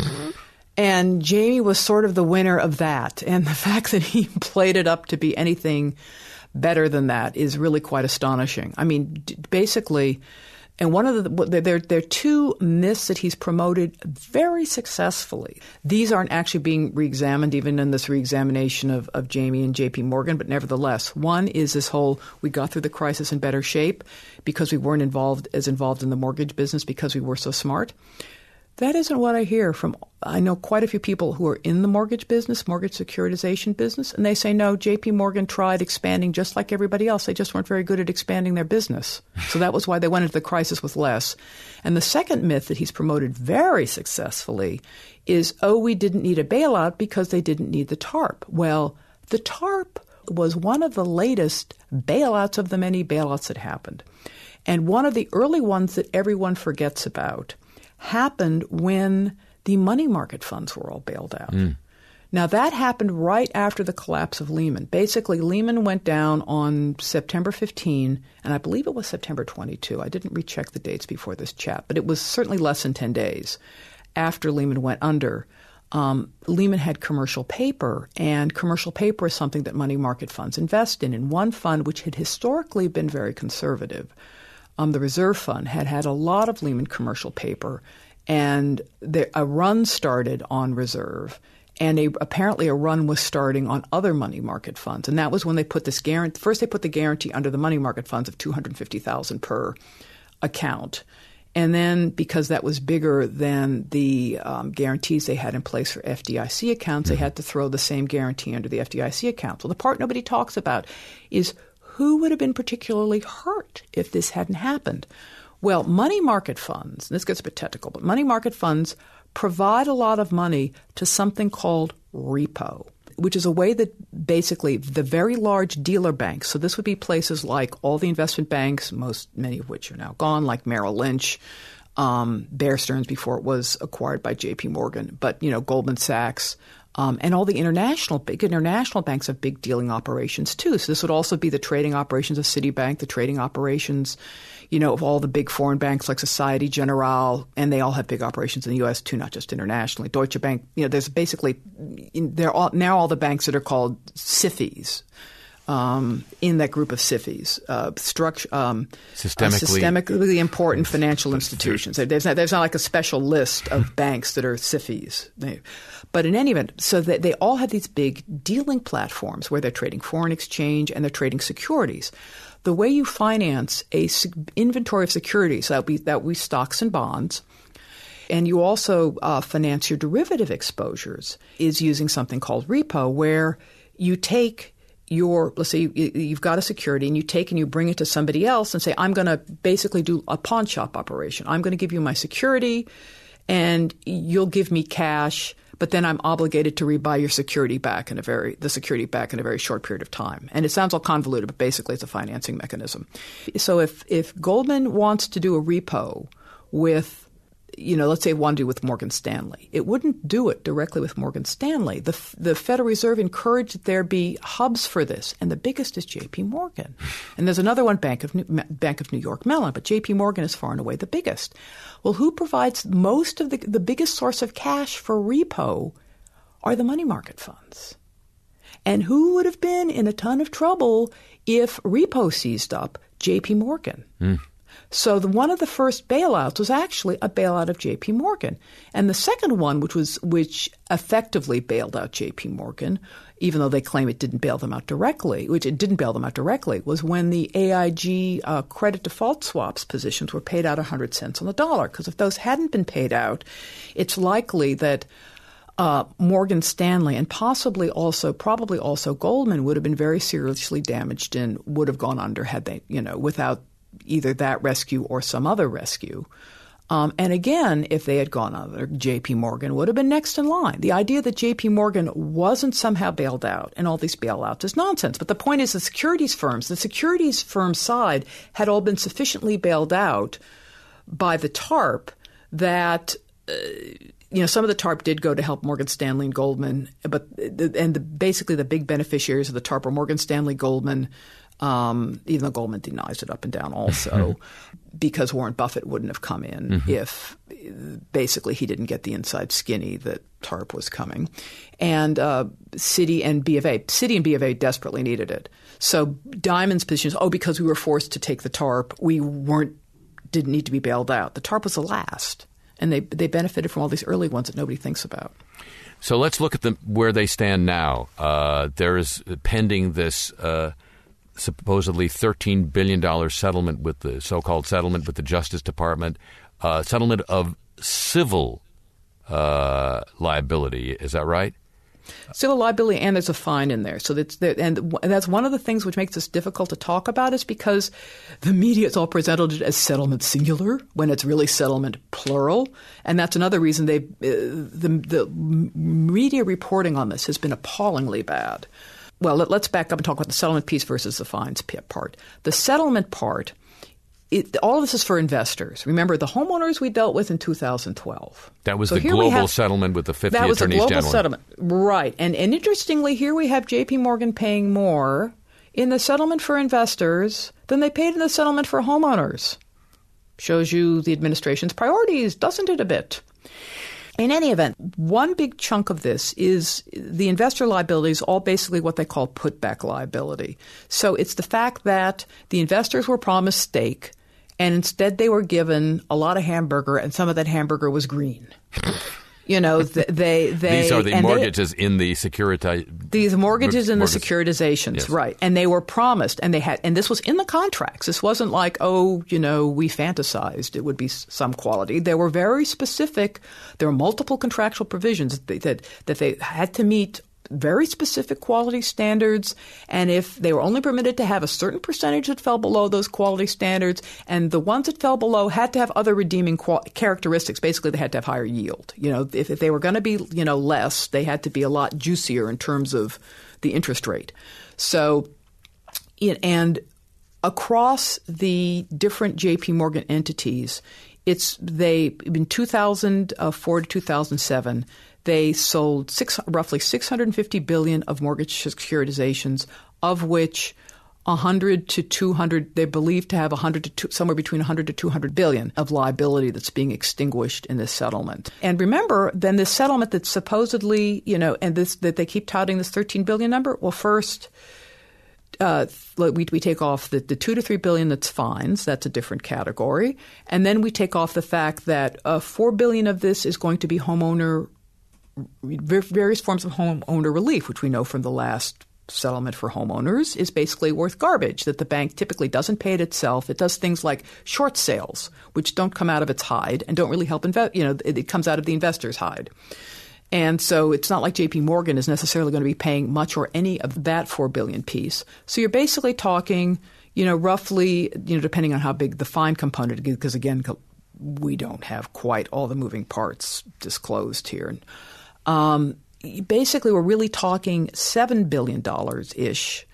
And Jamie was sort of the winner of that. And the fact that he played it up to be anything better than that is really quite astonishing. I mean, d- basically, and one of the, there, there are two myths that he's promoted very successfully. These aren't actually being reexamined even in this reexamination of, of Jamie and J P Morgan, but nevertheless, one is this whole, we got through the crisis in better shape because we weren't involved as involved in the mortgage business because we were so smart. That isn't what I hear from, I know quite a few people who are in the mortgage business, mortgage securitization business, and they say, no, J P Morgan tried expanding just like everybody else. They just weren't very good at expanding their business. So that was why they went into the crisis with less. And the second myth that he's promoted very successfully is, oh, we didn't need a bailout because they didn't need the TARP. Well, the TARP was one of the latest bailouts of the many bailouts that happened. And one of the early ones that everyone forgets about happened when the money market funds were all bailed out. Mm. Now, that happened right after the collapse of Lehman. Basically, Lehman went down on September fifteenth, and I believe it was September twenty-second. I didn't recheck the dates before this chat, but it was certainly less than ten days after Lehman went under. Um, Lehman had commercial paper, and commercial paper is something that money market funds invest in. And one fund, which had historically been very conservative, Um, the reserve fund had had a lot of Lehman commercial paper, and there, a run started on reserve, and a, apparently a run was starting on other money market funds. And that was when they put this guarantee. First, they put the guarantee under the money market funds of two hundred fifty thousand dollars per account. And then because that was bigger than the um, guarantees they had in place for F D I C accounts, they had to throw the same guarantee under the F D I C accounts. Well, the part nobody talks about is who would have been particularly hurt if this hadn't happened? Well, money market funds, and this gets a bit technical, but money market funds provide a lot of money to something called repo, which is a way that basically the very large dealer banks, so this would be places like all the investment banks, most many of which are now gone, like Merrill Lynch, um, Bear Stearns before it was acquired by J P Morgan, but, you know, Goldman Sachs, Um, and all the international, big international banks have big dealing operations too. So this would also be the trading operations of Citibank, the trading operations, you know, of all the big foreign banks like Societe Generale, and they all have big operations in the U S too, not just internationally. Deutsche Bank, you know, there's basically, they're all, now all the banks that are called S I F Is. Um, in that group of S I F Is, uh, structure, um, systemically. Uh, systemically important financial institutions. There's not, there's not like a special list of banks that are S I F Is. They, but in any event, so that they all have these big dealing platforms where they're trading foreign exchange and they're trading securities. The way you finance a inventory of securities, that would be, that would be stocks and bonds, and you also uh, finance your derivative exposures, is using something called repo, where you take your, let's say you, you've got a security and you take and you bring it to somebody else and say, I'm going to basically do a pawn shop operation. I'm going to give you my security and you'll give me cash, but then I'm obligated to rebuy your security back in a very, the security back in a very short period of time. And it sounds all convoluted, but basically it's a financing mechanism. So if, if Goldman wants to do a repo with, you know, let's say it wanted to do with Morgan Stanley, it wouldn't do it directly with Morgan Stanley. The the Federal Reserve encouraged that there be hubs for this, and the biggest is J P Morgan. And there's another one, Bank of New, Bank of New York Mellon, but J P Morgan is far and away the biggest. Well, who provides most of the the biggest source of cash for repo are the money market funds. And who would have been in a ton of trouble if repo seized up? J P Morgan. Mm. So the, one of the first bailouts was actually a bailout of J P Morgan. And the second one, which was which effectively bailed out J P Morgan, even though they claim it didn't bail them out directly, which it didn't bail them out directly, was when the A I G uh, credit default swaps positions were paid out one hundred cents on the dollar. Because if those hadn't been paid out, it's likely that uh, Morgan Stanley and possibly also, probably also Goldman would have been very seriously damaged and would have gone under had they, you know, without either that rescue or some other rescue. Um, and again, if they had gone under, J P. Morgan would have been next in line. The idea that J P. Morgan wasn't somehow bailed out and all these bailouts is nonsense. But the point is the securities firms, the securities firm side had all been sufficiently bailed out by the TARP that uh, you know, some of the TARP did go to help Morgan Stanley and Goldman, but and the, basically the big beneficiaries of the TARP were Morgan Stanley, Goldman, um, even though Goldman denies it up and down also, because Warren Buffett wouldn't have come in mm-hmm. if basically he didn't get the inside skinny that TARP was coming. And uh, Citi and B of A. Citi and B of A desperately needed it. So Diamond's position is, oh, because we were forced to take the TARP, we weren't didn't need to be bailed out. The TARP was the last. And they they benefited from all these early ones that nobody thinks about. So let's look at the, where they stand now. Uh, there is pending this uh, supposedly thirteen billion dollars settlement with the so-called settlement with the Justice Department, uh, settlement of civil uh, liability. Is that right? Civil liability, and there's a fine in there. So that's there, and that's one of the things which makes this difficult to talk about is because the media is all presented as settlement singular when it's really settlement plural, and that's another reason they uh, the the media reporting on this has been appallingly bad. Well, let, let's back up and talk about the settlement piece versus the fines part. The settlement part. It, all of this is for investors. Remember, the homeowners we dealt with in two thousand twelve. That was so the global have, settlement with the fifty attorneys general. That was a global general. settlement. Right. And, and interestingly, here we have J P. Morgan paying more in the settlement for investors than they paid in the settlement for homeowners. Shows you the administration's priorities, doesn't it, a bit? In any event, one big chunk of this is the investor liability is all basically what they call putback liability. So it's the fact that the investors were promised stake, and instead they were given a lot of hamburger, and some of that hamburger was green. You know, they they these are the mortgages they, in the security. These mortgages in mortgage, the securitizations, yes. Right? And they were promised, and they had, and this was in the contracts. This wasn't like, oh, you know, we fantasized it would be some quality. They were very specific. There were multiple contractual provisions that they, that, that they had to meet very specific quality standards, and if they were only permitted to have a certain percentage that fell below those quality standards, and the ones that fell below had to have other redeeming qual- characteristics. Basically, they had to have higher yield. You know, if, if they were going to be, you know, less, they had to be a lot juicier in terms of the interest rate. So, and across the different J P. Morgan entities, it's they in two thousand four to two thousand seven. They sold six, roughly six hundred fifty billion dollars of mortgage securitizations, of which one hundred to two hundred, they're believed to have one hundred to two, somewhere between one hundred to two hundred billion of liability that's being extinguished in this settlement. And remember, then this settlement that's supposedly, you know, and this that they keep touting this thirteen billion number. Well, first, uh, we we take off the, the two to three billion that's fines. That's a different category, and then we take off the fact that uh, four billion of this is going to be homeowner. Various forms of homeowner relief, which we know from the last settlement for homeowners, is basically worth garbage, that the bank typically doesn't pay it itself. It does things like short sales, which don't come out of its hide and don't really help invest. You know, it, it comes out of the investor's hide. And so it's not like J P. Morgan is necessarily going to be paying much or any of that four billion dollars piece. So you're basically talking, you know, roughly, you know, depending on how big the fine component is, because again, we don't have quite all the moving parts disclosed here. Um, basically, we're really talking seven billion dollars-ish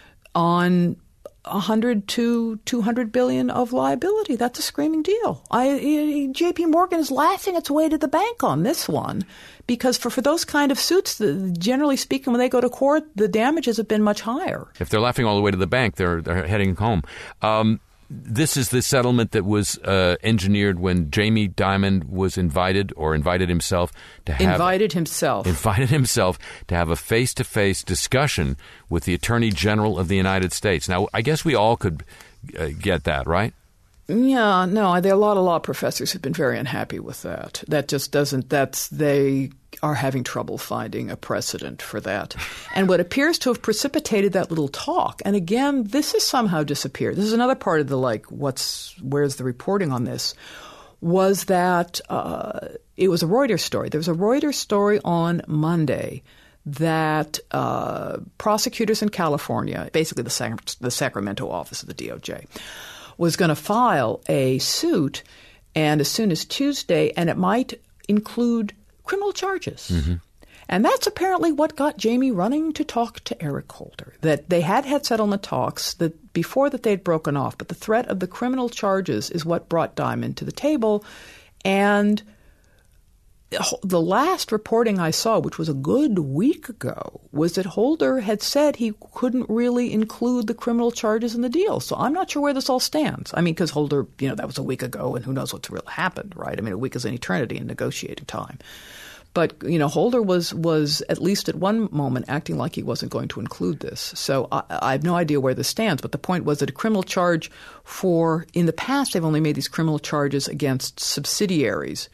on one hundred to two hundred billion dollars of liability. That's a screaming deal. I, J P. Morgan is laughing its way to the bank on this one because for, for those kind of suits, the, generally speaking, when they go to court, the damages have been much higher. If they're laughing all the way to the bank, they're, they're heading home. Um, This is the settlement that was uh, engineered when Jamie Dimon was invited or invited himself to have invited himself invited himself to have a face-to-face discussion with the Attorney General of the United States. Now, I guess we all could uh, get that, right? Yeah, no, there are a lot of law professors who've been very unhappy with that. That just doesn't. That's they are having trouble finding a precedent for that. And what appears to have precipitated that little talk, and again, this has somehow disappeared. This is another part of the like, what's where's the reporting on this? Was that uh, it was a Reuters story. There was a Reuters story on Monday that uh, prosecutors in California, basically the, Sac- the Sacramento office of the D O J, was going to file a suit, and as soon as Tuesday, and it might include criminal charges. Mm-hmm. And that's apparently what got Jamie running to talk to Eric Holder, that they had had settlement talks that before that they'd broken off, but the threat of the criminal charges is what brought Dimon to the table. And the last reporting I saw, which was a good week ago, was that Holder had said he couldn't really include the criminal charges in the deal. So I'm not sure where this all stands. I mean, because Holder, you know, that was a week ago, and who knows what's really happened, right? I mean, a week is an eternity in negotiating time. But, you know, Holder was, was at least at one moment acting like he wasn't going to include this. So I, I have no idea where this stands. But the point was that a criminal charge for – in the past, they've only made these criminal charges against subsidiaries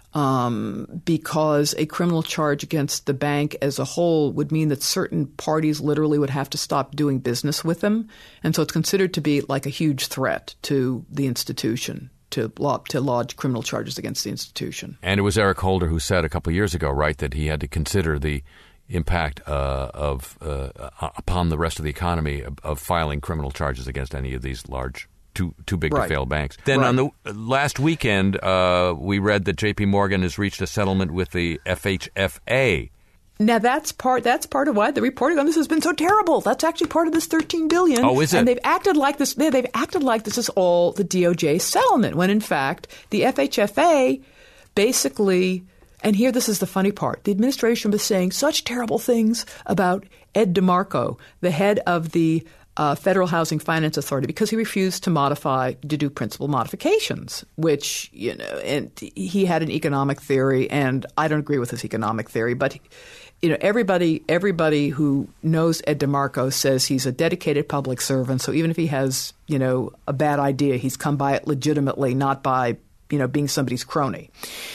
um, because a criminal charge against the bank as a whole would mean that certain parties literally would have to stop doing business with them. And so it's considered to be like a huge threat to the institution. To, to lodge criminal charges against the institution. And it was Eric Holder who said a couple of years ago, right, that he had to consider the impact uh, of uh, upon the rest of the economy of, of filing criminal charges against any of these large, too too big right. to fail banks. Then right. on the last weekend, uh, we read that J P Morgan has reached a settlement with the F H F A. Now that's part that's part of why the reporting on this has been so terrible. That's actually part of this thirteen billion dollars. Oh, is it? And they've acted like this. They've acted like this is all the D O J settlement, when in fact the F H F A basically. And here, this is the funny part. The administration was saying such terrible things about Ed DeMarco, the head of the uh, Federal Housing Finance Authority, because he refused to modify, to do principal modifications, which, you know, and he had an economic theory, and I don't agree with his economic theory, but, you know, everybody, everybody who knows Ed DeMarco says he's a dedicated public servant. So even if he has, you know, a bad idea, he's come by it legitimately, not by, you know, being somebody's crony.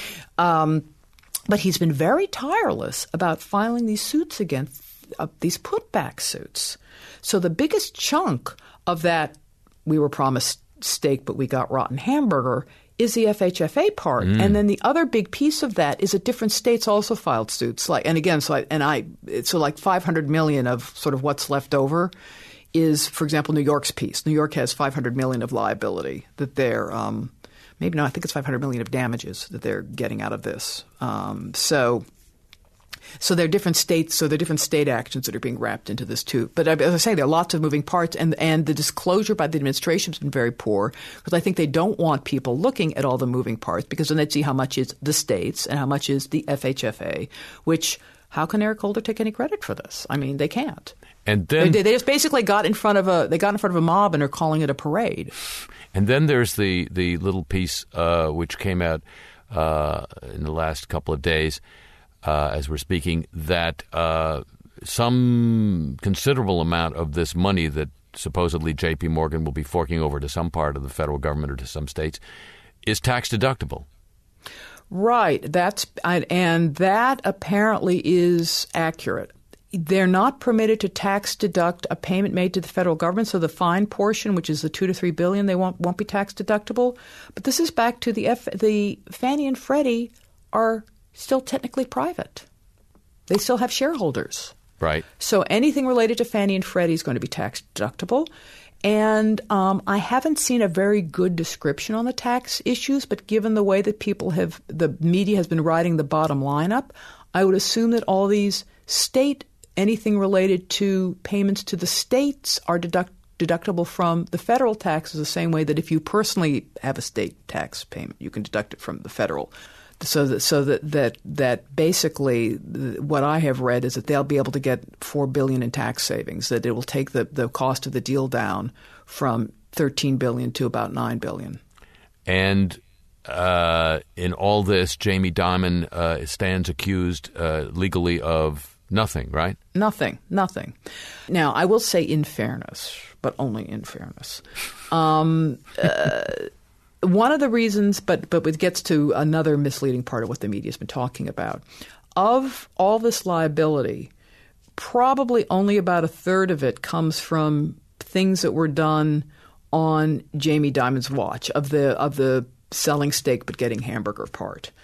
Um, But he's been very tireless about filing these suits against uh, these putback suits. So the biggest chunk of that we were promised steak but we got rotten hamburger is the F H F A part. Mm. And then the other big piece of that is that different states also filed suits. Like, and again, so I, and I so like five hundred million of sort of what's left over is, for example, New York's piece. New York has five hundred million of liability that they're um, – Maybe no, I think it's five hundred million dollars of damages that they're getting out of this. Um, so so there are different states, so there are different state actions that are being wrapped into this too. But as I say, there are lots of moving parts, and, and the disclosure by the administration has been very poor because I think they don't want people looking at all the moving parts because then they'd see how much is the states and how much is the F H F A, which how can Eric Holder take any credit for this? I mean, they can't. And then they, they just basically got in front of a they got in front of a mob and are calling it a parade. And then there's the, the little piece uh, which came out uh, in the last couple of days uh, as we're speaking that uh, some considerable amount of this money that supposedly J P Morgan will be forking over to some part of the federal government or to some states is tax deductible. Right. That's and that apparently is accurate. They're not permitted to tax deduct a payment made to the federal government, so the fine portion, which is the two to three billion, they won't won't be tax deductible. But this is back to the F, the Fannie and Freddie are still technically private. They still have shareholders, right? So anything related to Fannie and Freddie is going to be tax deductible. And um, I haven't seen a very good description on the tax issues, but given the way that people have, the media has been writing the bottom line up, I would assume that all these state anything related to payments to the states are deduct, deductible from the federal taxes the same way that if you personally have a state tax payment, you can deduct it from the federal. So that so that that, that basically what I have read is that they'll be able to get four billion dollars in tax savings, that it will take the, the cost of the deal down from thirteen billion dollars to about nine billion dollars. And uh, in all this, Jamie Dimon uh, stands accused uh, legally of nothing, right? Nothing, nothing. Now, I will say in fairness, but only in fairness. Um, uh, one of the reasons, but but it gets to another misleading part of what the media has been talking about. Of all this liability, probably only about a third of it comes from things that were done on Jamie Dimon's watch, of the of the selling steak but getting hamburger part.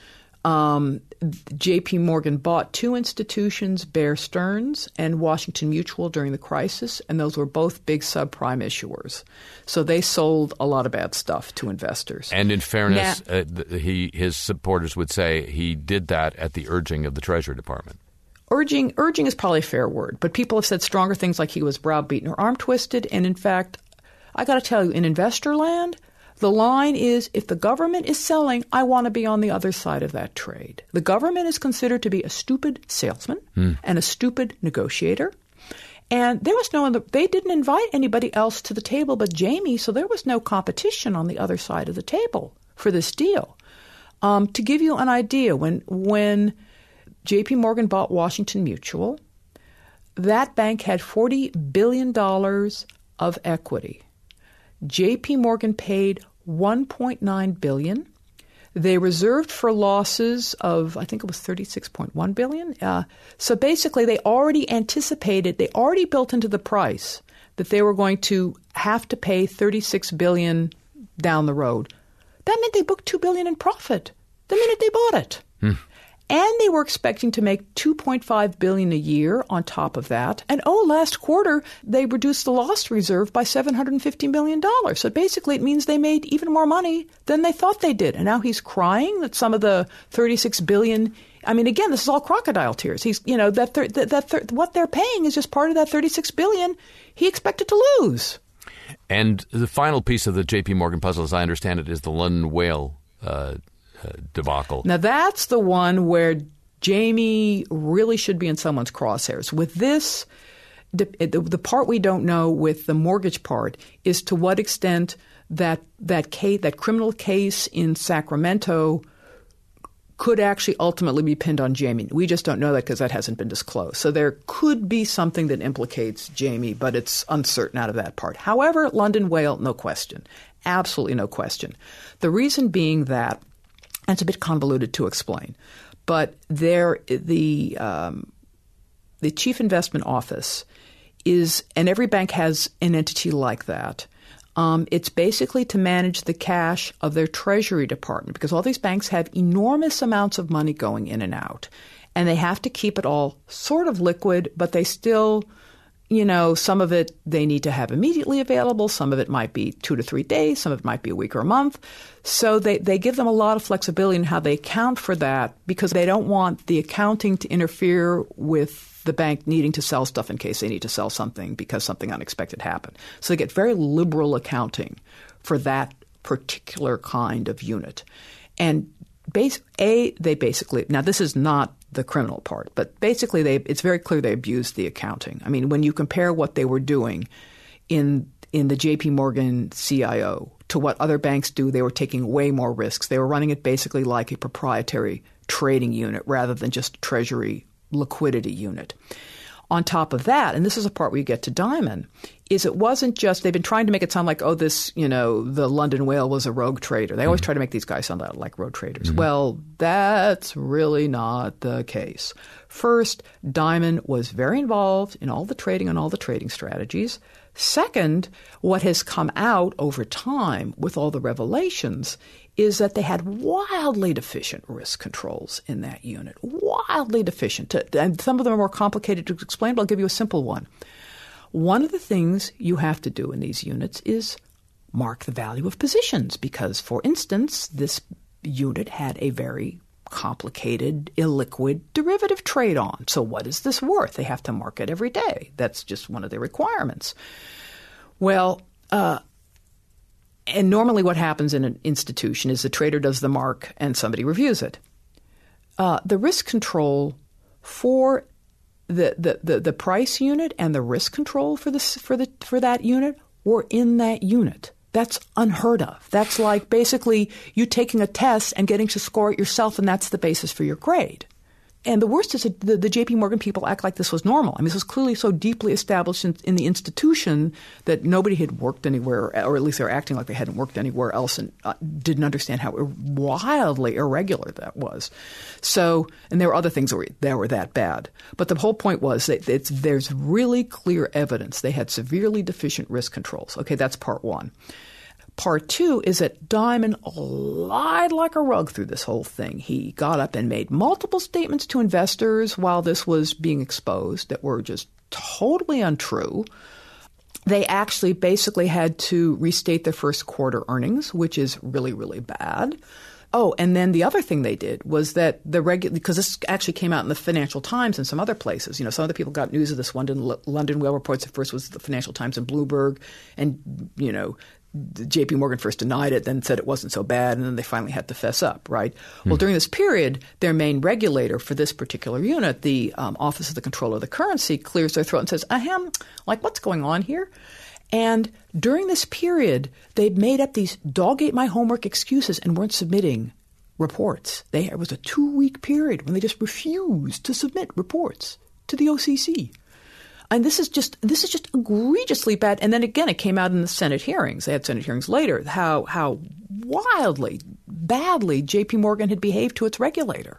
Um, J P. Morgan bought two institutions, Bear Stearns and Washington Mutual, during the crisis, and those were both big subprime issuers. So they sold a lot of bad stuff to investors. And in fairness, now, uh, th- he his supporters would say he did that at the urging of the Treasury Department. Urging, urging is probably a fair word, but people have said stronger things like he was browbeaten or arm twisted. And in fact, I got to tell you, in investor land, the line is, if the government is selling, I want to be on the other side of that trade. The government is considered to be a stupid salesman hmm. and a stupid negotiator. And there was no other, they didn't invite anybody else to the table but Jamie, so there was no competition on the other side of the table for this deal. Um, to give you an idea, when when J P. Morgan bought Washington Mutual, that bank had forty billion dollars of equity. J P. Morgan paid one point nine billion dollars. They reserved for losses of, I think it was thirty-six point one billion dollars. Uh, so basically, they already anticipated, they already built into the price that they were going to have to pay thirty-six billion dollars down the road. That meant they booked two billion dollars in profit the minute they bought it. Hmm. And they were expecting to make two point five billion dollars a year on top of that. And, oh, last quarter, they reduced the loss reserve by seven hundred fifty million dollars. So basically, it means they made even more money than they thought they did. And now he's crying that some of the thirty-six billion dollars – I mean, again, this is all crocodile tears. He's, you know, that, thir- that, that thir- what they're paying is just part of that thirty-six billion dollars he expected to lose. And the final piece of the J P. Morgan puzzle, as I understand it, is the London Whale uh Uh, debacle. Now, that's the one where Jamie really should be in someone's crosshairs. With this, the, the, the part we don't know with the mortgage part is to what extent that that case, that criminal case in Sacramento could actually ultimately be pinned on Jamie. We just don't know that because that hasn't been disclosed. So there could be something that implicates Jamie, but it's uncertain out of that part. However, London Whale, no question. Absolutely no question. The reason being that and it's a bit convoluted to explain, but there the um, the chief investment office is, and every bank has an entity like that. Um, it's basically to manage the cash of their treasury department because all these banks have enormous amounts of money going in and out, and they have to keep it all sort of liquid, but they still, you know, some of it they need to have immediately available. Some of it might be two to three days. Some of it might be a week or a month. So they, they give them a lot of flexibility in how they account for that because they don't want the accounting to interfere with the bank needing to sell stuff in case they need to sell something because something unexpected happened. So they get very liberal accounting for that particular kind of unit. And base, A, they basically – now this is not the criminal part, but basically they it's very clear they abused the accounting. I mean, when you compare what they were doing in in the J P. Morgan C I O to what other banks do, they were taking way more risks. They were running it basically like a proprietary trading unit rather than just a treasury liquidity unit. On top of that, and this is a part where you get to Dimon, is it wasn't just – they've been trying to make it sound like, oh, this, you know, the London Whale was a rogue trader. They always mm-hmm. try to make these guys sound like rogue traders. Mm-hmm. Well, that's really not the case. First, Dimon was very involved in all the trading and all the trading strategies. Second, what has come out over time with all the revelations is that they had wildly deficient risk controls in that unit, wildly deficient. And some of them are more complicated to explain, but I'll give you a simple one. One of the things you have to do in these units is mark the value of positions because, for instance, this unit had a very complicated, illiquid derivative trade on. So what is this worth? They have to mark it every day. That's just one of their requirements. Well, uh, and normally what happens in an institution is the trader does the mark and somebody reviews it. Uh, the risk control for the, the, the, the price unit and the risk control for this for the for that unit were in that unit. That's unheard of. That's like basically you taking a test and getting to score it yourself, and that's the basis for your grade. And the worst is that the, the J P. Morgan people act like this was normal. I mean, this was clearly so deeply established in, in the institution that nobody had worked anywhere, or at least they were acting like they hadn't worked anywhere else and uh, didn't understand how wildly irregular that was. So, and there were other things that were that, were that bad. But the whole point was that it's, there's really clear evidence they had severely deficient risk controls. Okay, that's part one. part two is that Dimon lied like a rug through this whole thing. He got up and made multiple statements to investors while this was being exposed that were just totally untrue. They actually basically had to restate their first quarter earnings, which is really, really bad. Oh, and then the other thing they did was that the regular, because this actually came out in the Financial Times and some other places. You know, some other people got news of this. London, London Whale reports at first was the Financial Times and Bloomberg, and you know, J P Morgan first denied it, then said it wasn't so bad, and then they finally had to fess up. Right. Hmm. Well, during this period, their main regulator for this particular unit, the um, Office of the Comptroller of the Currency, clears their throat and says, "Ahem, like what's going on here?" And during this period, they made up these dog-ate-my-homework excuses and weren't submitting reports. They, it was a two-week period when they just refused to submit reports to the O C C. And this is just this is just egregiously bad. And then again, it came out in the Senate hearings. They had Senate hearings later, how how wildly, badly J P Morgan had behaved to its regulator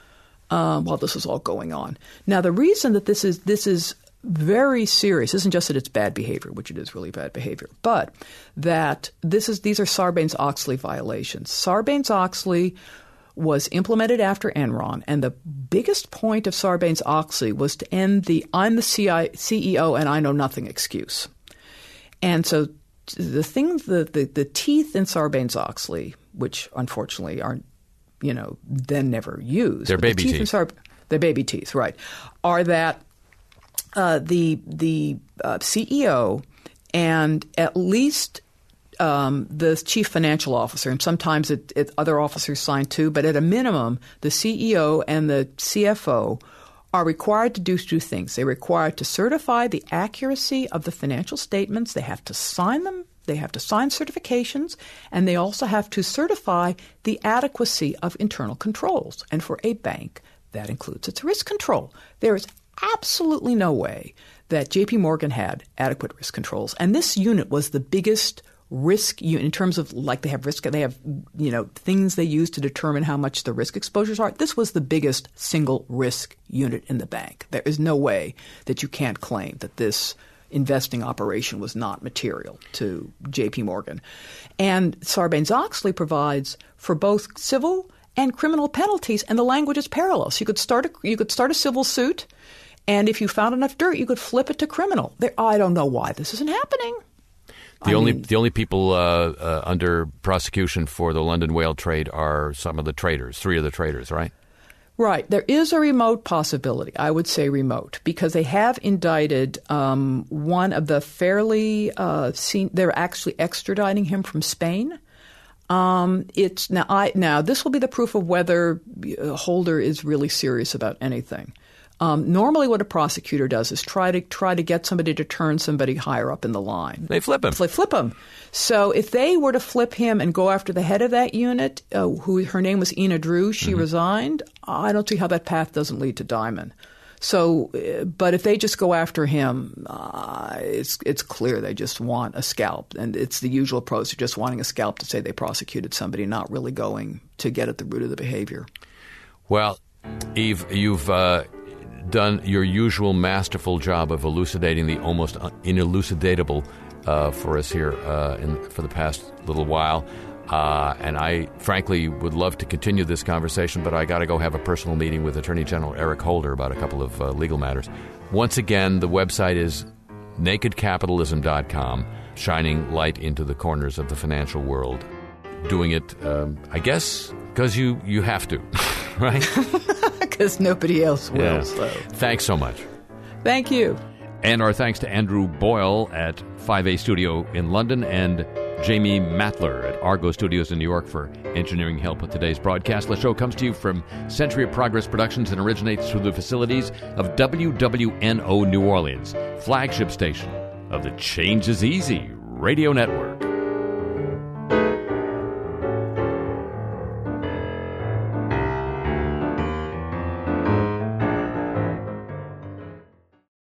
um, while this was all going on. Now, the reason that this is this is very serious isn't just that it's bad behavior, which it is really bad behavior, but that this is these are Sarbanes-Oxley violations. Sarbanes-Oxley was implemented after Enron, and the biggest point of Sarbanes-Oxley was to end the "I'm the C E O and I know nothing" excuse. And so the thing, the the, the teeth in Sarbanes-Oxley, which unfortunately are, you know, then never used. They're baby the teeth. teeth. In Sar- they're baby teeth, right? Are that Uh, the the uh, C E O and at least um, the chief financial officer, and sometimes it, it, other officers sign too, but at a minimum, the C E O and the C F O are required to do two things. They're required to certify the accuracy of the financial statements. They have to sign them. They have to sign certifications, and they also have to certify the adequacy of internal controls. And for a bank, that includes its risk control. There is absolutely no way that J P Morgan had adequate risk controls. And this unit was the biggest risk unit in terms of, like, they have risk, they have, you know, things they use to determine how much the risk exposures are. This was the biggest single risk unit in the bank. There is no way that you can't claim that this investing operation was not material to J P Morgan. And Sarbanes-Oxley provides for both civil and criminal penalties, and the language is parallel. So you could start a, you could start a civil suit, and if you found enough dirt, you could flip it to criminal. There, I don't know why this isn't happening. The I only mean, the only people uh, uh, under prosecution for the London whale trade are some of the traders, three of the traders, right? Right. There is a remote possibility. I would say remote, because they have indicted um, one of the fairly uh, seen, they're actually extraditing him from Spain. Um, it's now. I now this will be the proof of whether a holder is really serious about anything. Um, normally, what a prosecutor does is try to try to get somebody to turn somebody higher up in the line. They flip him. They flip him. So if they were to flip him and go after the head of that unit, uh, who her name was Ina Drew, she mm-hmm. resigned. I don't see how that path doesn't lead to Dimon. So, uh, but if they just go after him, uh, it's it's clear they just want a scalp, and it's the usual approach of just wanting a scalp to say they prosecuted somebody, not really going to get at the root of the behavior. Well, Eve, you've uh, done your usual masterful job of elucidating the almost inelucidatable uh, for us here uh, in, for the past little while. Uh, and I, frankly, would love to continue this conversation, but I got to go have a personal meeting with Attorney General Eric Holder about a couple of uh, legal matters. Once again, the website is naked capitalism dot com, shining light into the corners of the financial world. Doing it, um, I guess, because you, you have to, right? Because nobody else will. Yeah. So. Thanks so much. Thank you. And our thanks to Andrew Boyle at five A Studio in London and Jamie Matler at Argo Studios in New York for engineering help with today's broadcast. The show comes to you from Century of Progress Productions and originates through the facilities of W W N O New Orleans, flagship station of the Change is Easy radio network.